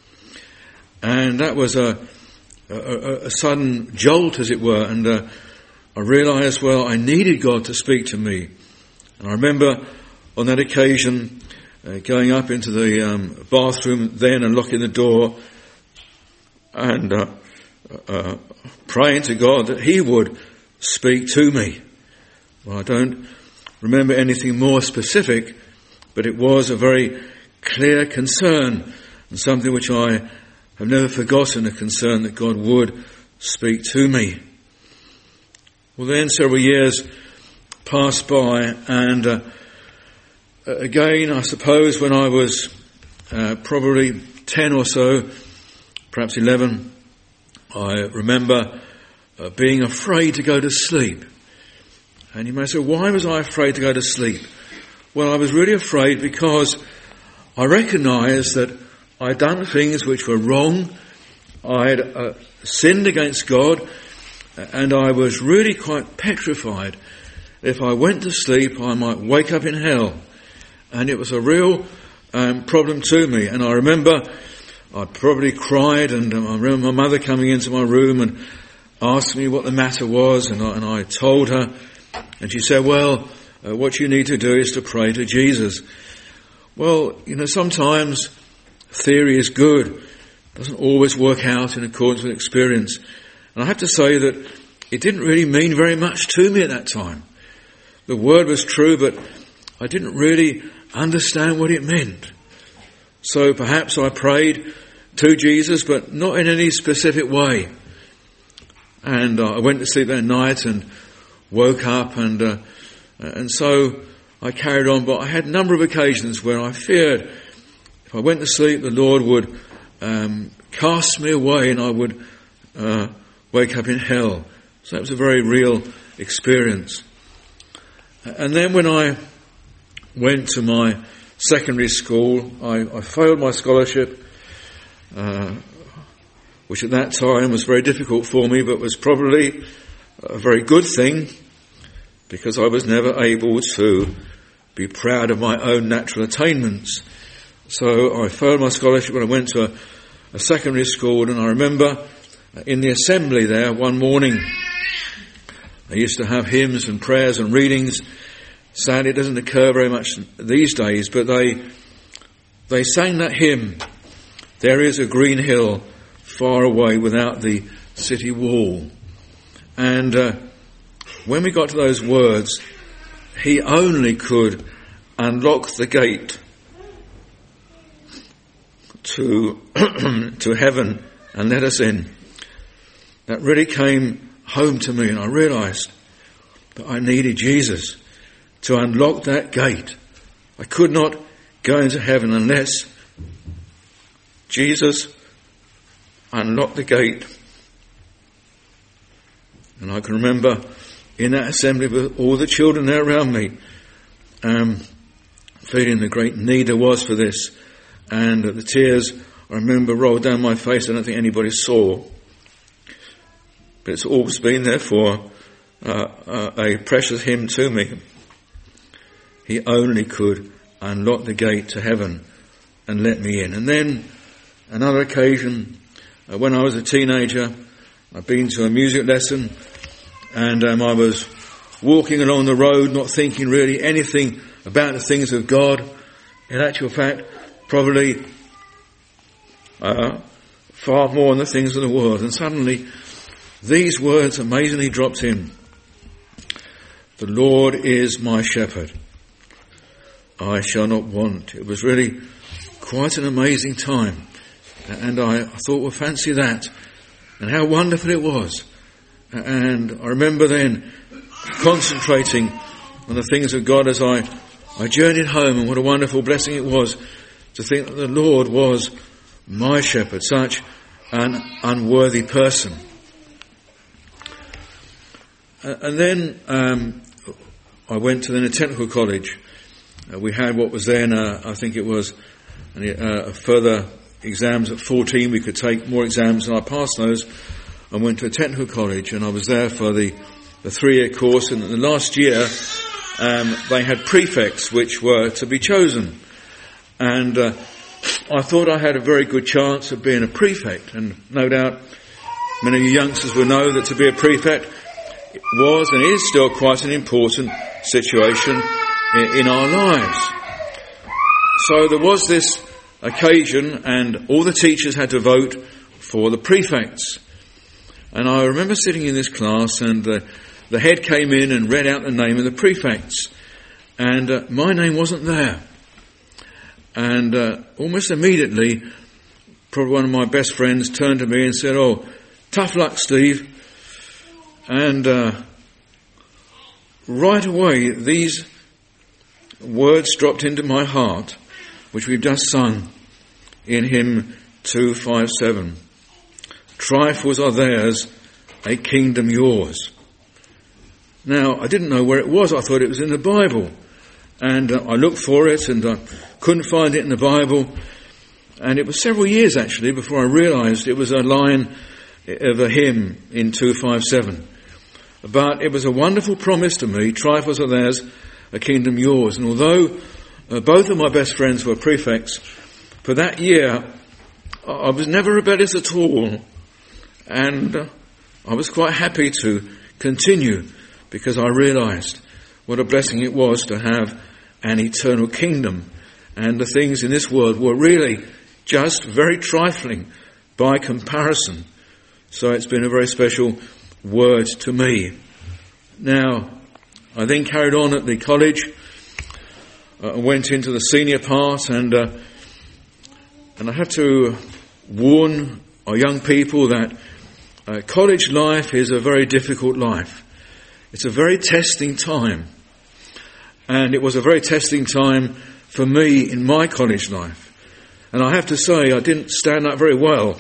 A: And that was a, a, a sudden jolt, as it were, and uh, I realised, well, I needed God to speak to me. And I remember on that occasion uh, going up into the um, bathroom then and locking the door and uh, uh, praying to God that he would speak to me. Well, I don't remember anything more specific, but it was a very clear concern and something which I have never forgotten, a concern that God would speak to me. Well, then several years passed by, and uh, again, I suppose when I was uh, probably ten or so, perhaps eleven, I remember uh, being afraid to go to sleep. And you may say, why was I afraid to go to sleep? Well, I was really afraid because I recognised that I'd done things which were wrong. I'd uh, sinned against God, and I was really quite petrified. If I went to sleep, I might wake up in hell. And it was a real um, problem to me. And I remember I probably cried, and um, I remember my mother coming into my room and asked me what the matter was, and I, and I told her. And she said, well, uh, what you need to do is to pray to Jesus. Well, you know, sometimes theory is good. It doesn't always work out in accordance with experience. And I have to say that it didn't really mean very much to me at that time. The word was true, but I didn't really understand what it meant. So perhaps I prayed to Jesus, but not in any specific way. And uh, I went to sleep that night and woke up, and uh, and so I carried on. But I had a number of occasions where I feared if I went to sleep, the Lord would um, cast me away, and I would uh, wake up in hell. So that was a very real experience. And then when I went to my secondary school, I, I failed my scholarship, uh, which at that time was very difficult for me, but was probably a very good thing, because I was never able to be proud of my own natural attainments. So I failed my scholarship when I went to a, a secondary school, and I remember in the assembly there one morning, they used to have hymns and prayers and readings. Sadly, it doesn't occur very much these days, but they they sang that hymn, "There is a green hill far away without the city wall." And uh, when we got to those words, he only could unlock the gate to to heaven and let us in. That really came home to me, and I realised that I needed Jesus to unlock that gate. I could not go into heaven unless Jesus unlocked the gate. And I can remember in that assembly with all the children there around me, um, feeling the great need there was for this. And the tears, I remember, rolled down my face. I don't think anybody saw. but it's always been, therefore, uh, uh, a precious hymn to me. He only could unlock the gate to heaven and let me in. And then another occasion, uh, when I was a teenager, I'd been to a music lesson, and um, I was walking along the road, not thinking really anything about the things of God. In actual fact, probably uh, far more on the things of the world. And suddenly, these words amazingly dropped in. The Lord is my shepherd. I shall not want. It was really quite an amazing time. And I, I thought, well, fancy that. And how wonderful it was. And I remember then concentrating on the things of God as I, I journeyed home, and what a wonderful blessing it was to think that the Lord was my shepherd, such an unworthy person. Uh, and then um, I went to the technical college. Uh, we had what was then, uh, I think it was uh, further exams at fourteen. We could take more exams, and I passed those. I went to a technical college, and I was there for the, the three-year course. And in the last year, um, they had prefects which were to be chosen. And uh, I thought I had a very good chance of being a prefect. And no doubt many of you youngsters will know that to be a prefect was and is still quite an important situation in, in our lives. So there was this occasion, and all the teachers had to vote for the prefects. And I remember sitting in this class, and the, the head came in and read out the name of the prefects. And uh, my name wasn't there. And uh, almost immediately, probably one of my best friends turned to me and said, "Oh, tough luck, Steve." And uh, right away, these words dropped into my heart, which we've just sung in hymn two fifty-seven. Trifles are theirs, a kingdom yours. Now, I didn't know where it was. I thought it was in the Bible. And uh, I looked for it, and I couldn't find it in the Bible. And it was several years, actually, before I realised it was a line of a hymn in two fifty-seven. But it was a wonderful promise to me. Trifles are theirs, a kingdom yours. And although uh, both of my best friends were prefects, for that year, I was never rebellious at all. And uh, I was quite happy to continue, because I realised what a blessing it was to have an eternal kingdom. And the things in this world were really just very trifling by comparison. So it's been a very special word to me. Now, I then carried on at the college. I uh, went into the senior part, and uh, and I have to warn our young people that uh, college life is a very difficult life. It's a very testing time. And it was a very testing time for me in my college life. And I have to say, I didn't stand up very well.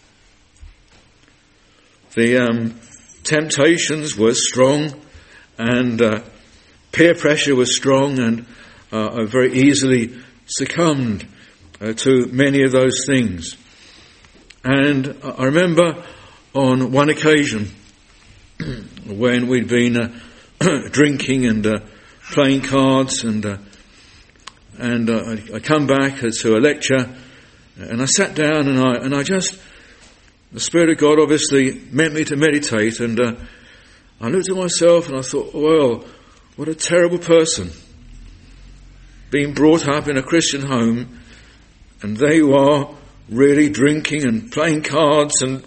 A: The um, temptations were strong, and uh, peer pressure was strong, and uh, I very easily succumbed uh, to many of those things. And I remember on one occasion when we'd been uh, drinking and uh, playing cards, and uh, and uh, I, I come back to a lecture, and I sat down, and I and I just, the Spirit of God obviously meant me to meditate, and uh, I looked at myself and I thought, well, what a terrible person, being brought up in a Christian home, and there you are, really drinking and playing cards and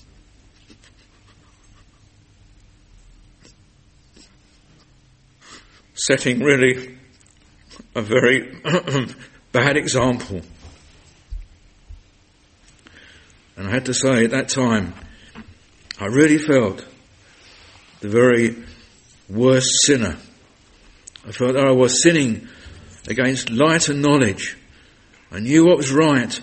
A: setting really a very bad example. And I had to say, at that time, I really felt the very worst sinner. I felt that I was sinning against light and knowledge. I knew what was right.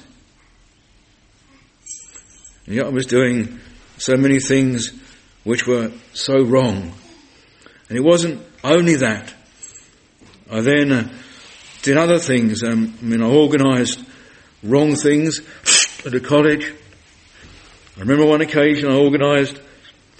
A: And yet I was doing so many things which were so wrong. And it wasn't only that. I then uh, did other things. Um, I mean, I organised wrong things at the college. I remember one occasion I organised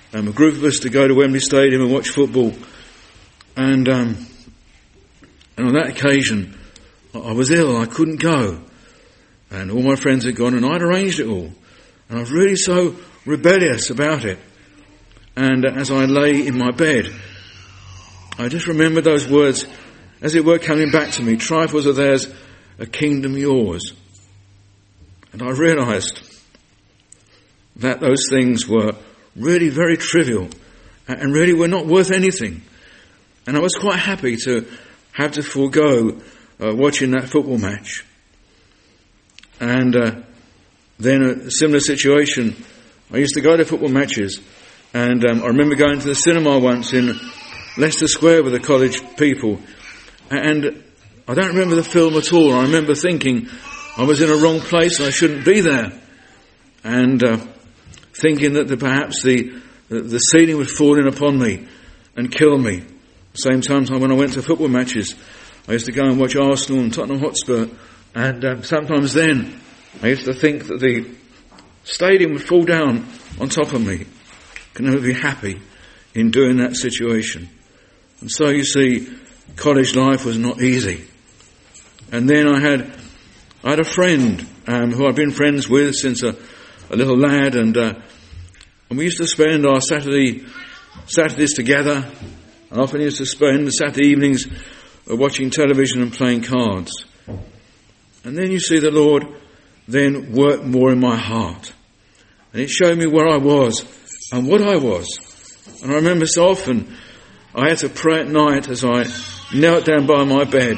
A: um, a group of us to go to Wembley Stadium and watch football. And, um, and on that occasion, I was ill, I couldn't go. And all my friends had gone, and I'd arranged it all. And I was really so rebellious about it. And uh, as I lay in my bed, I just remembered those words, as it were, coming back to me. Trifles are theirs, a kingdom yours. And I realised that those things were really very trivial and really were not worth anything. And I was quite happy to have to forego uh, watching that football match. And uh, then a similar situation, I used to go to football matches, and um, I remember going to the cinema once in Leicester Square with the college people, and I don't remember the film at all. I remember thinking I was in a wrong place and I shouldn't be there, and uh, thinking that the, perhaps the, the the ceiling would fall in upon me and kill me. Same time when I went to football matches, I used to go and watch Arsenal and Tottenham Hotspur, and uh, sometimes then I used to think that the stadium would fall down on top of me. I can never be happy in doing that situation. And so you see, college life was not easy. And then I had I had a friend um, who I'd been friends with since a, a little lad, and uh, and we used to spend our Saturday Saturdays together, and often used to spend the Saturday evenings uh, watching television and playing cards. And then you see the Lord then work more in my heart, and it showed me where I was and what I was. And I remember so often I had to pray at night as I knelt down by my bed.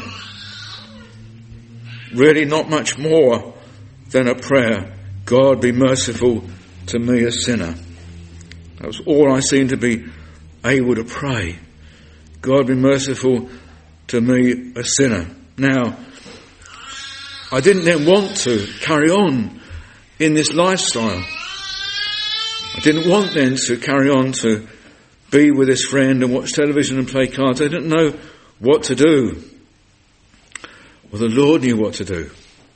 A: Really not much more than a prayer. God, be merciful to me, a sinner. That was all I seemed to be able to pray. God, be merciful to me, a sinner. Now, I didn't then want to carry on in this lifestyle. I didn't want then to carry on to be with this friend and watch television and play cards. I didn't know what to do. Well, the Lord knew what to do.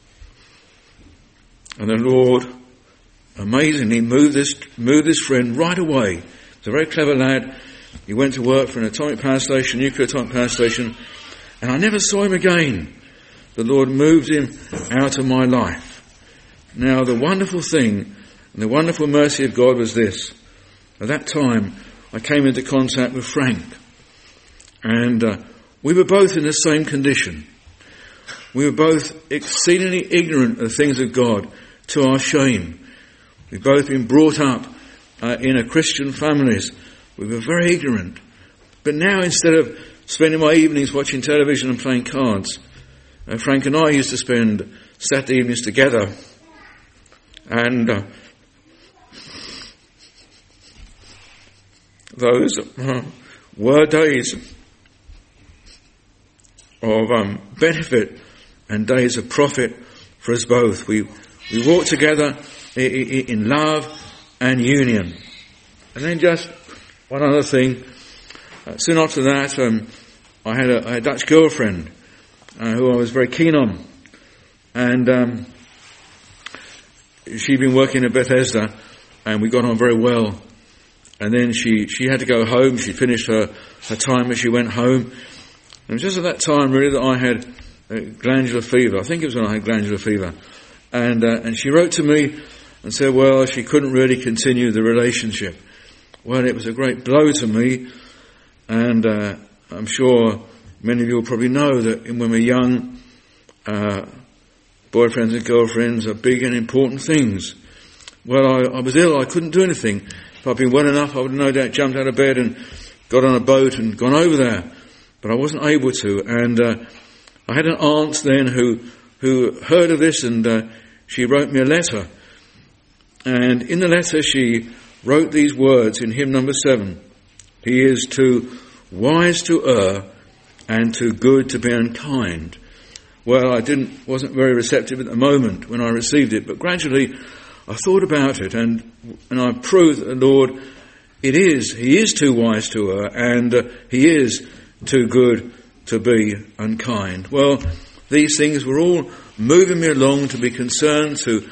A: And the Lord amazingly moved this, moved this friend right away. He's a very clever lad. He went to work for an atomic power station, nuclear atomic power station, and I never saw him again. The Lord moved him out of my life. Now, the wonderful thing and the wonderful mercy of God was this. At that time, I came into contact with Frank, and uh, we were both in the same condition. We were both exceedingly ignorant of the things of God, to our shame. We've both been brought up uh, in a Christian families. We were very ignorant. But now, instead of spending my evenings watching television and playing cards, uh, Frank and I used to spend Saturday evenings together, and uh, those uh, were days of um, benefit and days of profit for us both. We we walked together in, in love and union. And then just one other thing. Uh, soon after that, um, I had a, a Dutch girlfriend uh, who I was very keen on, and um, she'd been working at Bethesda, and we got on very well. And then she, she had to go home. She finished her, her time as she went home. And it was just at that time, really, that I had uh, glandular fever. I think it was when I had glandular fever. And uh, and she wrote to me and said, well, she couldn't really continue the relationship. Well, it was a great blow to me. And uh, I'm sure many of you will probably know that when we're young, uh, boyfriends and girlfriends are big and important things. Well, I, I was ill. I couldn't do anything. If I'd been well enough, I would have no doubt jumped out of bed and got on a boat and gone over there. But I wasn't able to. And uh, I had an aunt then who who heard of this, and uh, she wrote me a letter. And in the letter she wrote these words in hymn number seven. He is too wise to err and too good to be unkind. Well, I didn't wasn't very receptive at the moment when I received it, but gradually I thought about it, and and I proved that the Lord, it is, He is too wise to err, and uh, He is too good to be unkind. Well, these things were all moving me along to be concerned to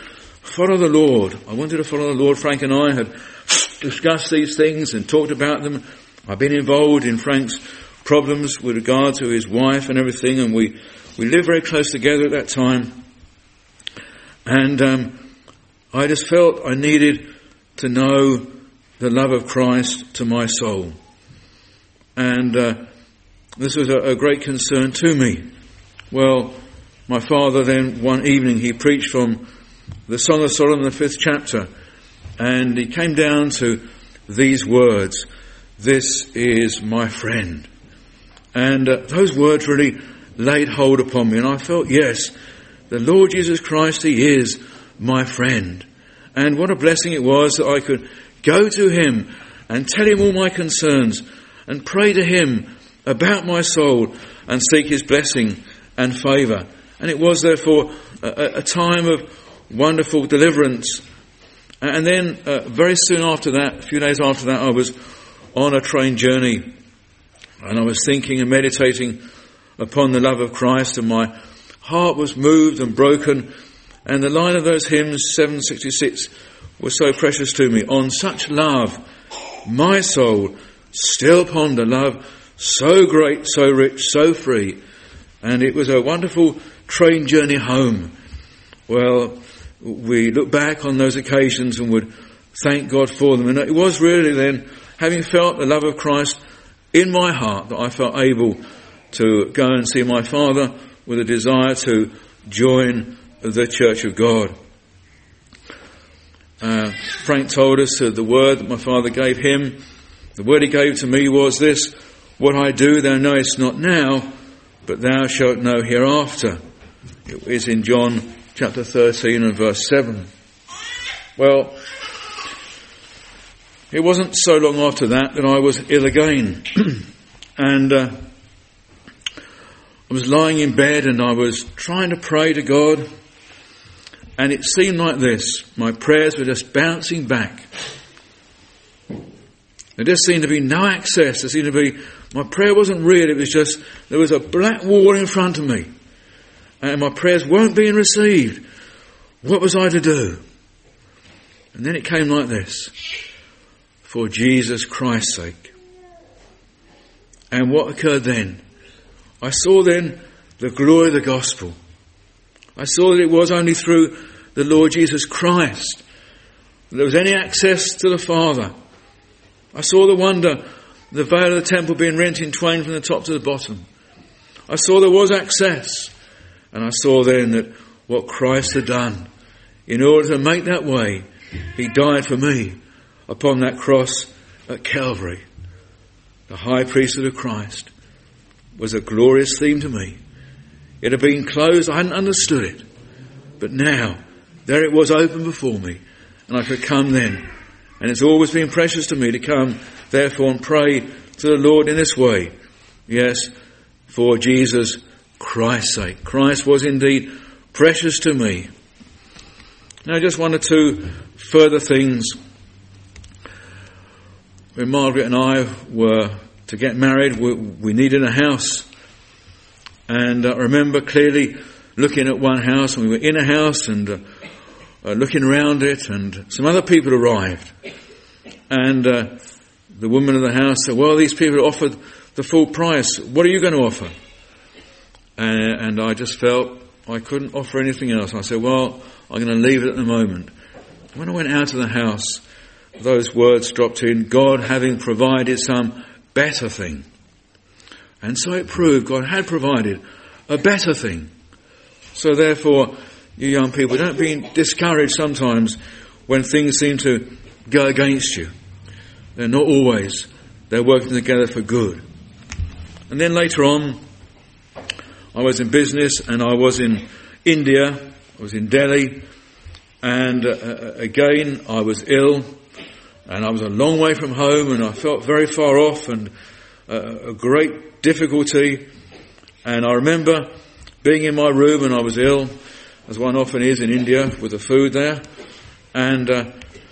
A: follow the Lord. I wanted to follow the Lord. Frank and I had discussed these things and talked about them. I've been involved in Frank's problems with regard to his wife and everything, and we, we lived very close together at that time. And um, I just felt I needed to know the love of Christ to my soul. And uh, this was a, a great concern to me. Well, my father then, one evening, he preached from the Song of Solomon, the fifth chapter, and he came down to these words, "This is my friend." And uh, those words really laid hold upon me, and I felt, yes, the Lord Jesus Christ, he is my friend. And what a blessing it was that I could go to him and tell him all my concerns and pray to him about my soul and seek his blessing and favour. And it was therefore a, a time of wonderful deliverance. And then uh, very soon after that, a few days after that, I was on a train journey, and I was thinking and meditating upon the love of Christ, and my heart was moved and broken. And the line of those hymns, seven sixty-six, was so precious to me. On such love, my soul still ponder, love so great, so rich, so free. And it was a wonderful train journey home. Well, we look back on those occasions and would thank God for them. And it was really then, having felt the love of Christ in my heart, that I felt able to go and see my father with a desire to join the Church of God. Uh, Frank told us uh, the word that my father gave him. The word he gave to me was this: "What I do thou knowest not now, but thou shalt know hereafter." It is in John chapter thirteen and verse seven. Well, it wasn't so long after that that I was ill again. and uh, I was lying in bed and I was trying to pray to God. And it seemed like this. My prayers were just bouncing back. There just seemed to be no access. There seemed to be, my prayer wasn't real. It was just, there was a black wall in front of me. And my prayers weren't being received. What was I to do? And then it came like this: "For Jesus Christ's sake." And what occurred then? I saw then the glory of the gospel. I saw that it was only through the Lord Jesus Christ that there was any access to the Father. I saw the wonder, the veil of the temple being rent in twain from the top to the bottom. I saw there was access. And I saw then that what Christ had done, in order to make that way, he died for me upon that cross at Calvary. The high priesthood of Christ was a glorious theme to me. It had been closed, I hadn't understood it. But now, there it was open before me, and I could come then. And it's always been precious to me to come, therefore, and pray to the Lord in this way. Yes, for Jesus Christ's sake. Christ was indeed precious to me. Now, just one or two further things. When Margaret and I were to get married, we, we needed a house. And I remember clearly looking at one house, and we were in a house and uh, uh, looking around it, and some other people arrived. And uh, the woman of the house said, "Well, these people offered the full price. What are you going to offer?" And, and I just felt I couldn't offer anything else. I said, "Well, I'm going to leave it at the moment." When I went out of the house, those words dropped in: "God having provided some better thing." And so it proved God had provided a better thing. So therefore, you young people, don't be discouraged sometimes when things seem to go against you. They're not always. They're working together for good. And then later on, I was in business and I was in India. I was in Delhi. And uh, again, I was ill. And I was a long way from home and I felt very far off and uh, a great difficulty. And I remember being in my room and I was ill, as one often is in India with the food there. And uh,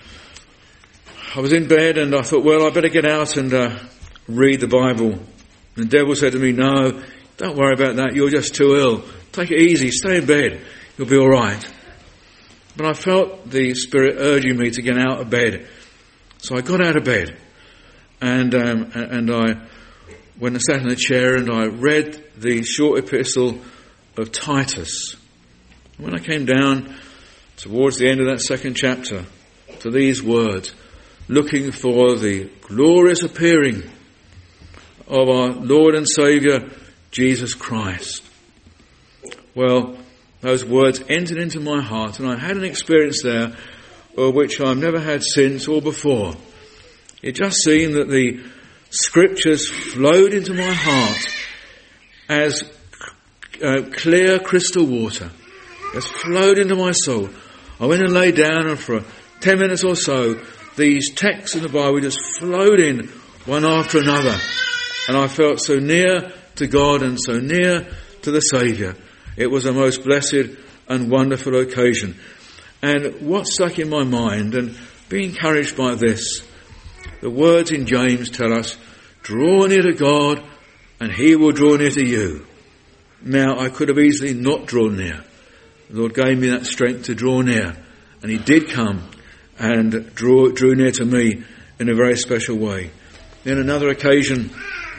A: I was in bed and I thought, well, I better get out and uh, read the Bible. And the devil said to me, "No, don't worry about that. You're just too ill. Take it easy. Stay in bed. You'll be all right." But I felt the Spirit urging me to get out of bed. So I got out of bed. And um, and I went and sat in a chair and I read the short epistle of Titus. When I came down towards the end of that second chapter to these words, looking for the glorious appearing of our Lord and Saviour, Jesus Christ. Well, those words entered into my heart, and I had an experience there uh, which I've never had since or before. It just seemed that the Scriptures flowed into my heart as uh, clear crystal water. It flowed into my soul. I went and lay down, and for ten minutes or so, these texts in the Bible just flowed in one after another. And I felt so near to God and so near to the Saviour. It was a most blessed and wonderful occasion. And what stuck in my mind, and be encouraged by this, the words in James tell us, draw near to God and he will draw near to you. Now, I could have easily not drawn near. The Lord gave me that strength to draw near, and he did come and drew, drew near to me in a very special way. Then another occasion,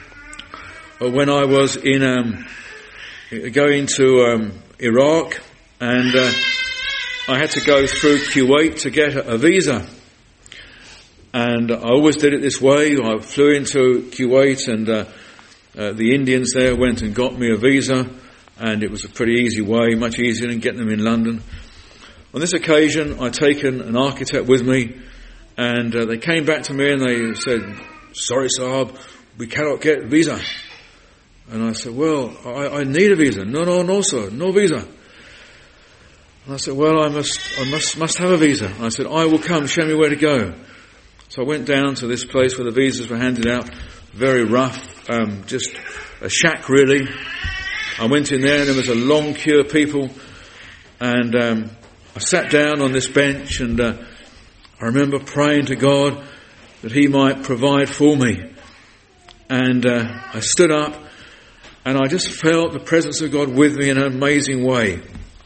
A: when I was in um, going to um, Iraq, and uh, I had to go through Kuwait to get a visa. And I always did it this way. I flew into Kuwait, and uh, uh, the Indians there went and got me a visa, and it was a pretty easy way, much easier than getting them in London. On this occasion, I'd taken an architect with me, and uh, they came back to me and they said, sorry, Saab, we cannot get a visa. And I said, well, I, I need a visa. No, no, no, sir, no visa. And I said, well, I must, I must, must have a visa. And I said, I will come, show me where to go. So I went down to this place where the visas were handed out, very rough, um, just a shack really. I went in there and there was a long queue of people, and um, I sat down on this bench, and uh, I remember praying to God that he might provide for me. And uh, I stood up, and I just felt the presence of God with me in an amazing way.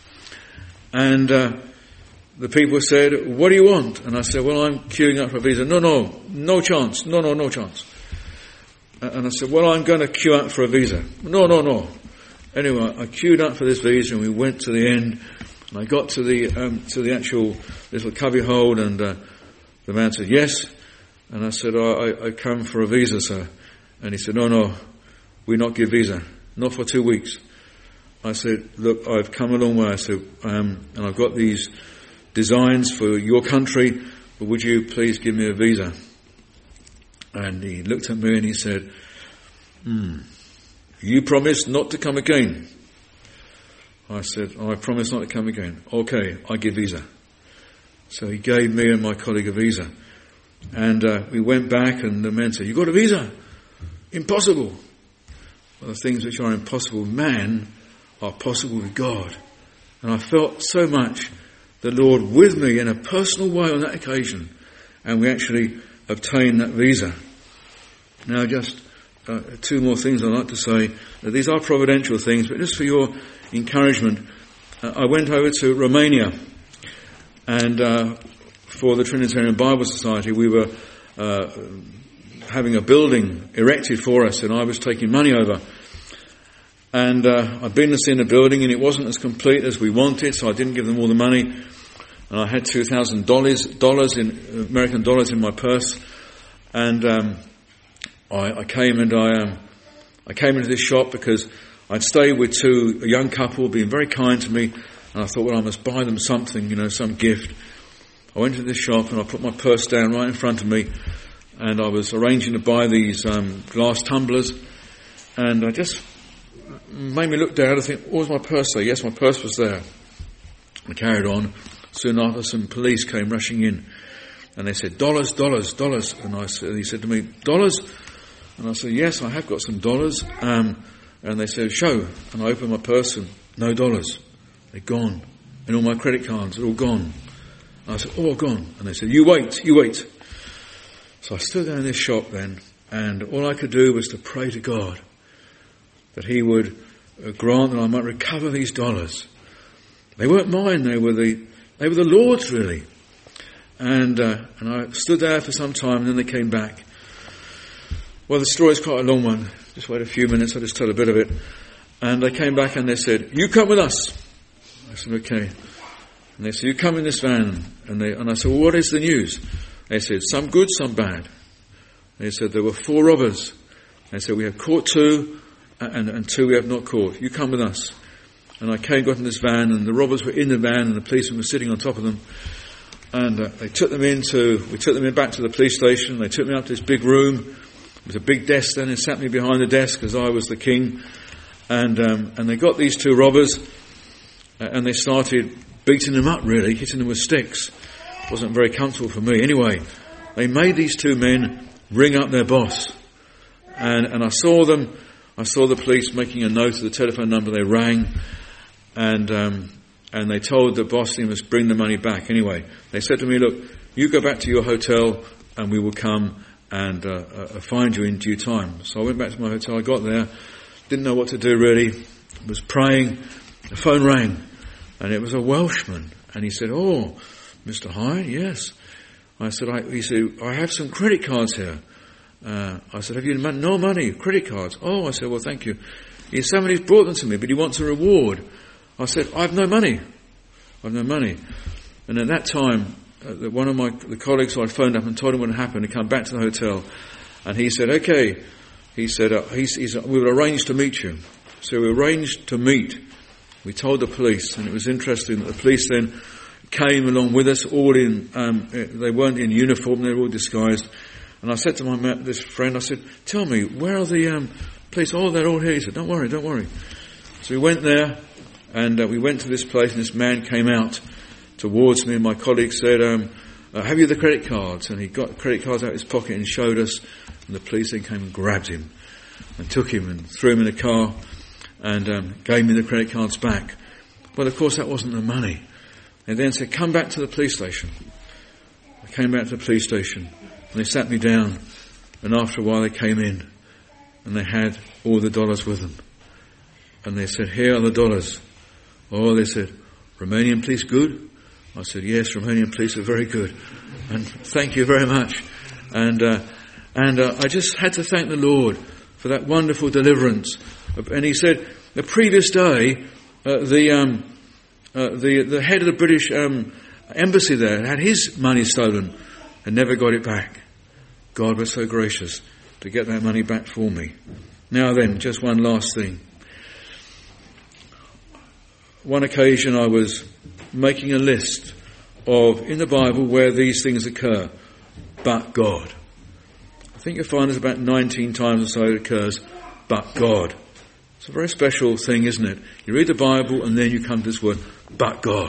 A: And uh, the people said, what do you want? And I said, well, I'm queuing up for a visa. No, no, no chance. No, no, no chance. And I said, well, I'm going to queue up for a visa. No, no, no. Anyway, I queued up for this visa, and we went to the end. And I got to the um, to the actual little cubbyhole, and uh, the man said, yes. And I said, oh, I, I come for a visa, sir. And he said, no, no, we not give visa. Not for two weeks. I said, look, I've come a long way. I said, um, and I've got these designs for your country, but would you please give me a visa? And he looked at me and he said, hmm, you promised not to come again. I said, oh, I promise not to come again. Okay, I give visa. So he gave me and my colleague a visa. And uh, we went back, and the man said, you got a visa? Impossible. Well, the things which are impossible with man are possible with God. And I felt so much the Lord with me in a personal way on that occasion. And we actually obtained that visa. Now, just uh, two more things I'd like to say. Uh, these are providential things, but just for your encouragement, uh, I went over to Romania, and uh, for the Trinitarian Bible Society, we were uh, having a building erected for us, and I was taking money over. And uh, I'd been to see the building, and it wasn't as complete as we wanted, so I didn't give them all the money. And I had two thousand dollars in American dollars in my purse, and um, I, I came and I um, I came into this shop because I'd stayed with two a young couple, being very kind to me, and I thought, well, I must buy them something, you know, some gift. I went to this shop and I put my purse down right in front of me, and I was arranging to buy these um, glass tumblers, and I just made me look down and think, what was my purse there? Yes, my purse was there. I carried on. Soon after, some police came rushing in, and they said, dollars, dollars, dollars. And I said, he said to me, dollars? And I said, yes, I have got some dollars. Um, and they said, show. And I opened my purse, and no dollars. They're gone. And all my credit cards are all gone. And I said, oh, gone. And they said, you wait, you wait. So I stood there in this shop then, and all I could do was to pray to God that he would uh, grant that I might recover these dollars. They weren't mine, they were the they were the Lord's, really. And uh, and I stood there for some time, and then they came back. Well, the story's quite a long one. Just wait a few minutes, I'll just tell a bit of it. And they came back and they said, "You come with us." I said, "Okay." And they said, "You come in this van." And they and I said, "Well, what is the news?" They said, "Some good, some bad." They said, "There were four robbers." They said, "We have caught two, and, and two we have not caught. You come with us." And I came, got in this van, and the robbers were in the van, and the policeman was sitting on top of them. And uh, they took them into, we took them in back to the police station. They took me up to this big room. There was a big desk then, and sat me behind the desk as I was the king. And um, and they got these two robbers, uh, and they started beating them up, really, hitting them with sticks. It wasn't very comfortable for me. Anyway, they made these two men ring up their boss. And and I saw them, I saw the police making a note of the telephone number. They rang, and um, and they told the boss he must bring the money back. Anyway, they said to me, "Look, you go back to your hotel, and we will come and uh, uh, find you in due time." So I went back to my hotel. I got there, didn't know what to do really. Was praying. The phone rang, and it was a Welshman, and he said, "Oh, Mister Hyde, yes." I said, I, "He said, I have some credit cards here." Uh, I said, "Have you no money? Credit cards?" "Oh," I said, "Well, thank you." He said, "Somebody's brought them to me, but he wants a reward." I said, "I have no money. I have no money." And at that time, uh, one of my the colleagues I phoned up and told him what had happened to come back to the hotel, and he said, "Okay." He said, uh, he, he said, "We will arrange to meet you." So we arranged to meet. We told the police, and it was interesting that the police then came along with us, all in. Um, they weren't in uniform; they were all disguised. And I said to my this friend, I said, "Tell me, where are the um, police?" "Oh, they're all here." He said, "Don't worry, don't worry." So we went there, and uh, we went to this place, and this man came out towards me, and my colleague said, um, uh, "Have you the credit cards?" And he got the credit cards out of his pocket and showed us, and the police then came and grabbed him, and took him and threw him in a car, and um, gave me the credit cards back. Well, of course, that wasn't the money. They then said, "Come back to the police station." I came back to the police station. And they sat me down, and after a while they came in, and they had all the dollars with them. And they said, "Here are the dollars." Oh, they said, "Romanian police good?" I said, "Yes, Romanian police are very good. And thank you very much." And uh, and uh, I just had to thank the Lord for that wonderful deliverance. And he said, the previous day, uh, the, um, uh, the the head of the British um, embassy there had his money stolen and never got it back. God was so gracious to get that money back for me. Now then, just one last thing. One occasion I was making a list of, in the Bible, where these things occur. But God. I think you'll find there's about nineteen times or so it occurs, but God. It's a very special thing, isn't it? You read the Bible and then you come to this word, but God.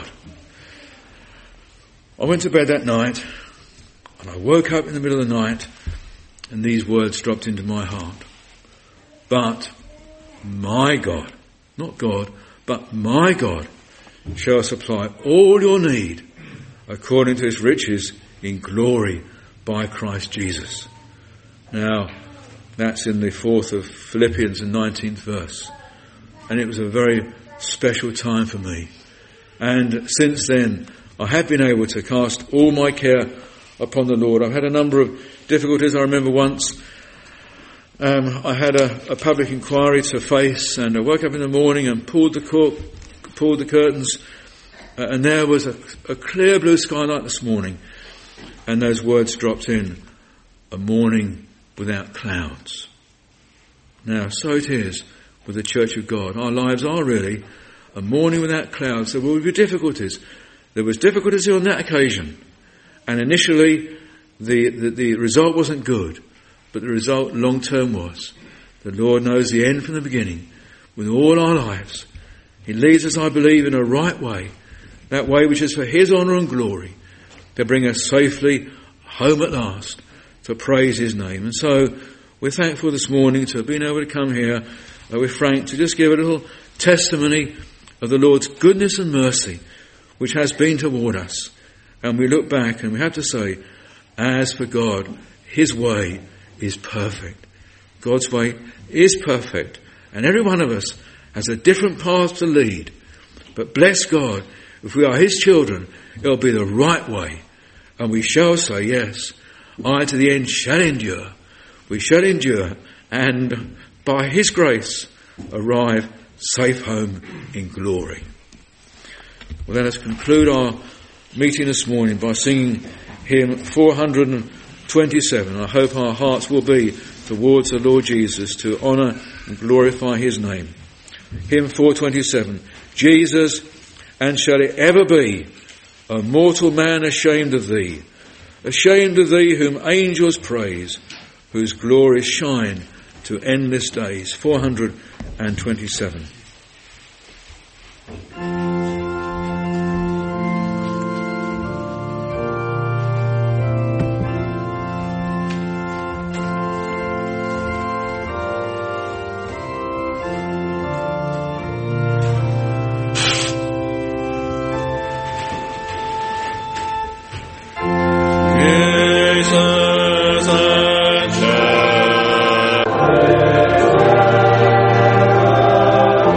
A: I went to bed that night, and I woke up in the middle of the night, and these words dropped into my heart. But my God, not God, but my God shall supply all your need according to his riches in glory by Christ Jesus. Now, that's in the fourth of Philippians and nineteenth verse. And it was a very special time for me. And since then, I have been able to cast all my care upon the Lord. I've had a number of difficulties. I remember once um, I had a, a public inquiry to face, and I woke up in the morning and pulled the cork, pulled the curtains, uh, and there was a, a clear blue sky like this morning, and those words dropped in, "A morning without clouds." Now, so it is with the Church of God. Our lives are really a morning without clouds. There will be difficulties. There was difficulties on that occasion. And initially, the, the, the result wasn't good, but the result long term was. The Lord knows the end from the beginning with all our lives. He leads us, I believe, in a right way, that way which is for his honour and glory, to bring us safely home at last, to praise his name. And so we're thankful this morning to have been able to come here uh, with Frank to just give a little testimony of the Lord's goodness and mercy, which has been toward us. And we look back and we have to say, as for God, his way is perfect. God's way is perfect. And every one of us has a different path to lead. But bless God, if we are his children, it'll be the right way. And we shall say, yes, I to the end shall endure. We shall endure and by his grace arrive safe home in glory. Well, let us conclude our meeting this morning by singing hymn four hundred twenty-seven. I hope our hearts will be towards the Lord Jesus to honour and glorify his name. Hymn four twenty-seven. Jesus, and shall it ever be, a mortal man ashamed of thee, ashamed of thee whom angels praise, whose glories shine to endless days. four hundred twenty-seven.
C: Jesus,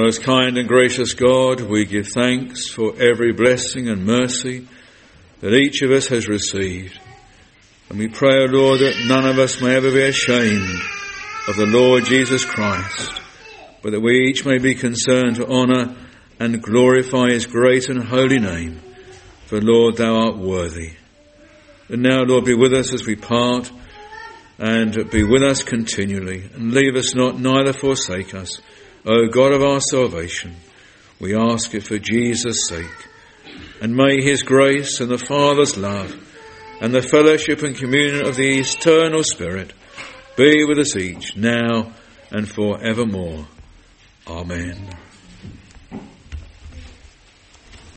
A: Most kind and gracious God, we give thanks for every blessing and mercy that each of us has received. And we pray, O Lord, that none of us may ever be ashamed of the Lord Jesus Christ, but that we each may be concerned to honour and glorify his great and holy name. For, Lord, thou art worthy. And now, Lord, be with us as we part, and be with us continually, and leave us not, neither forsake us. O God of our salvation, we ask it for Jesus' sake. And may his grace and the Father's love and the fellowship and communion of the eternal Spirit be with us each, now and forevermore. Amen.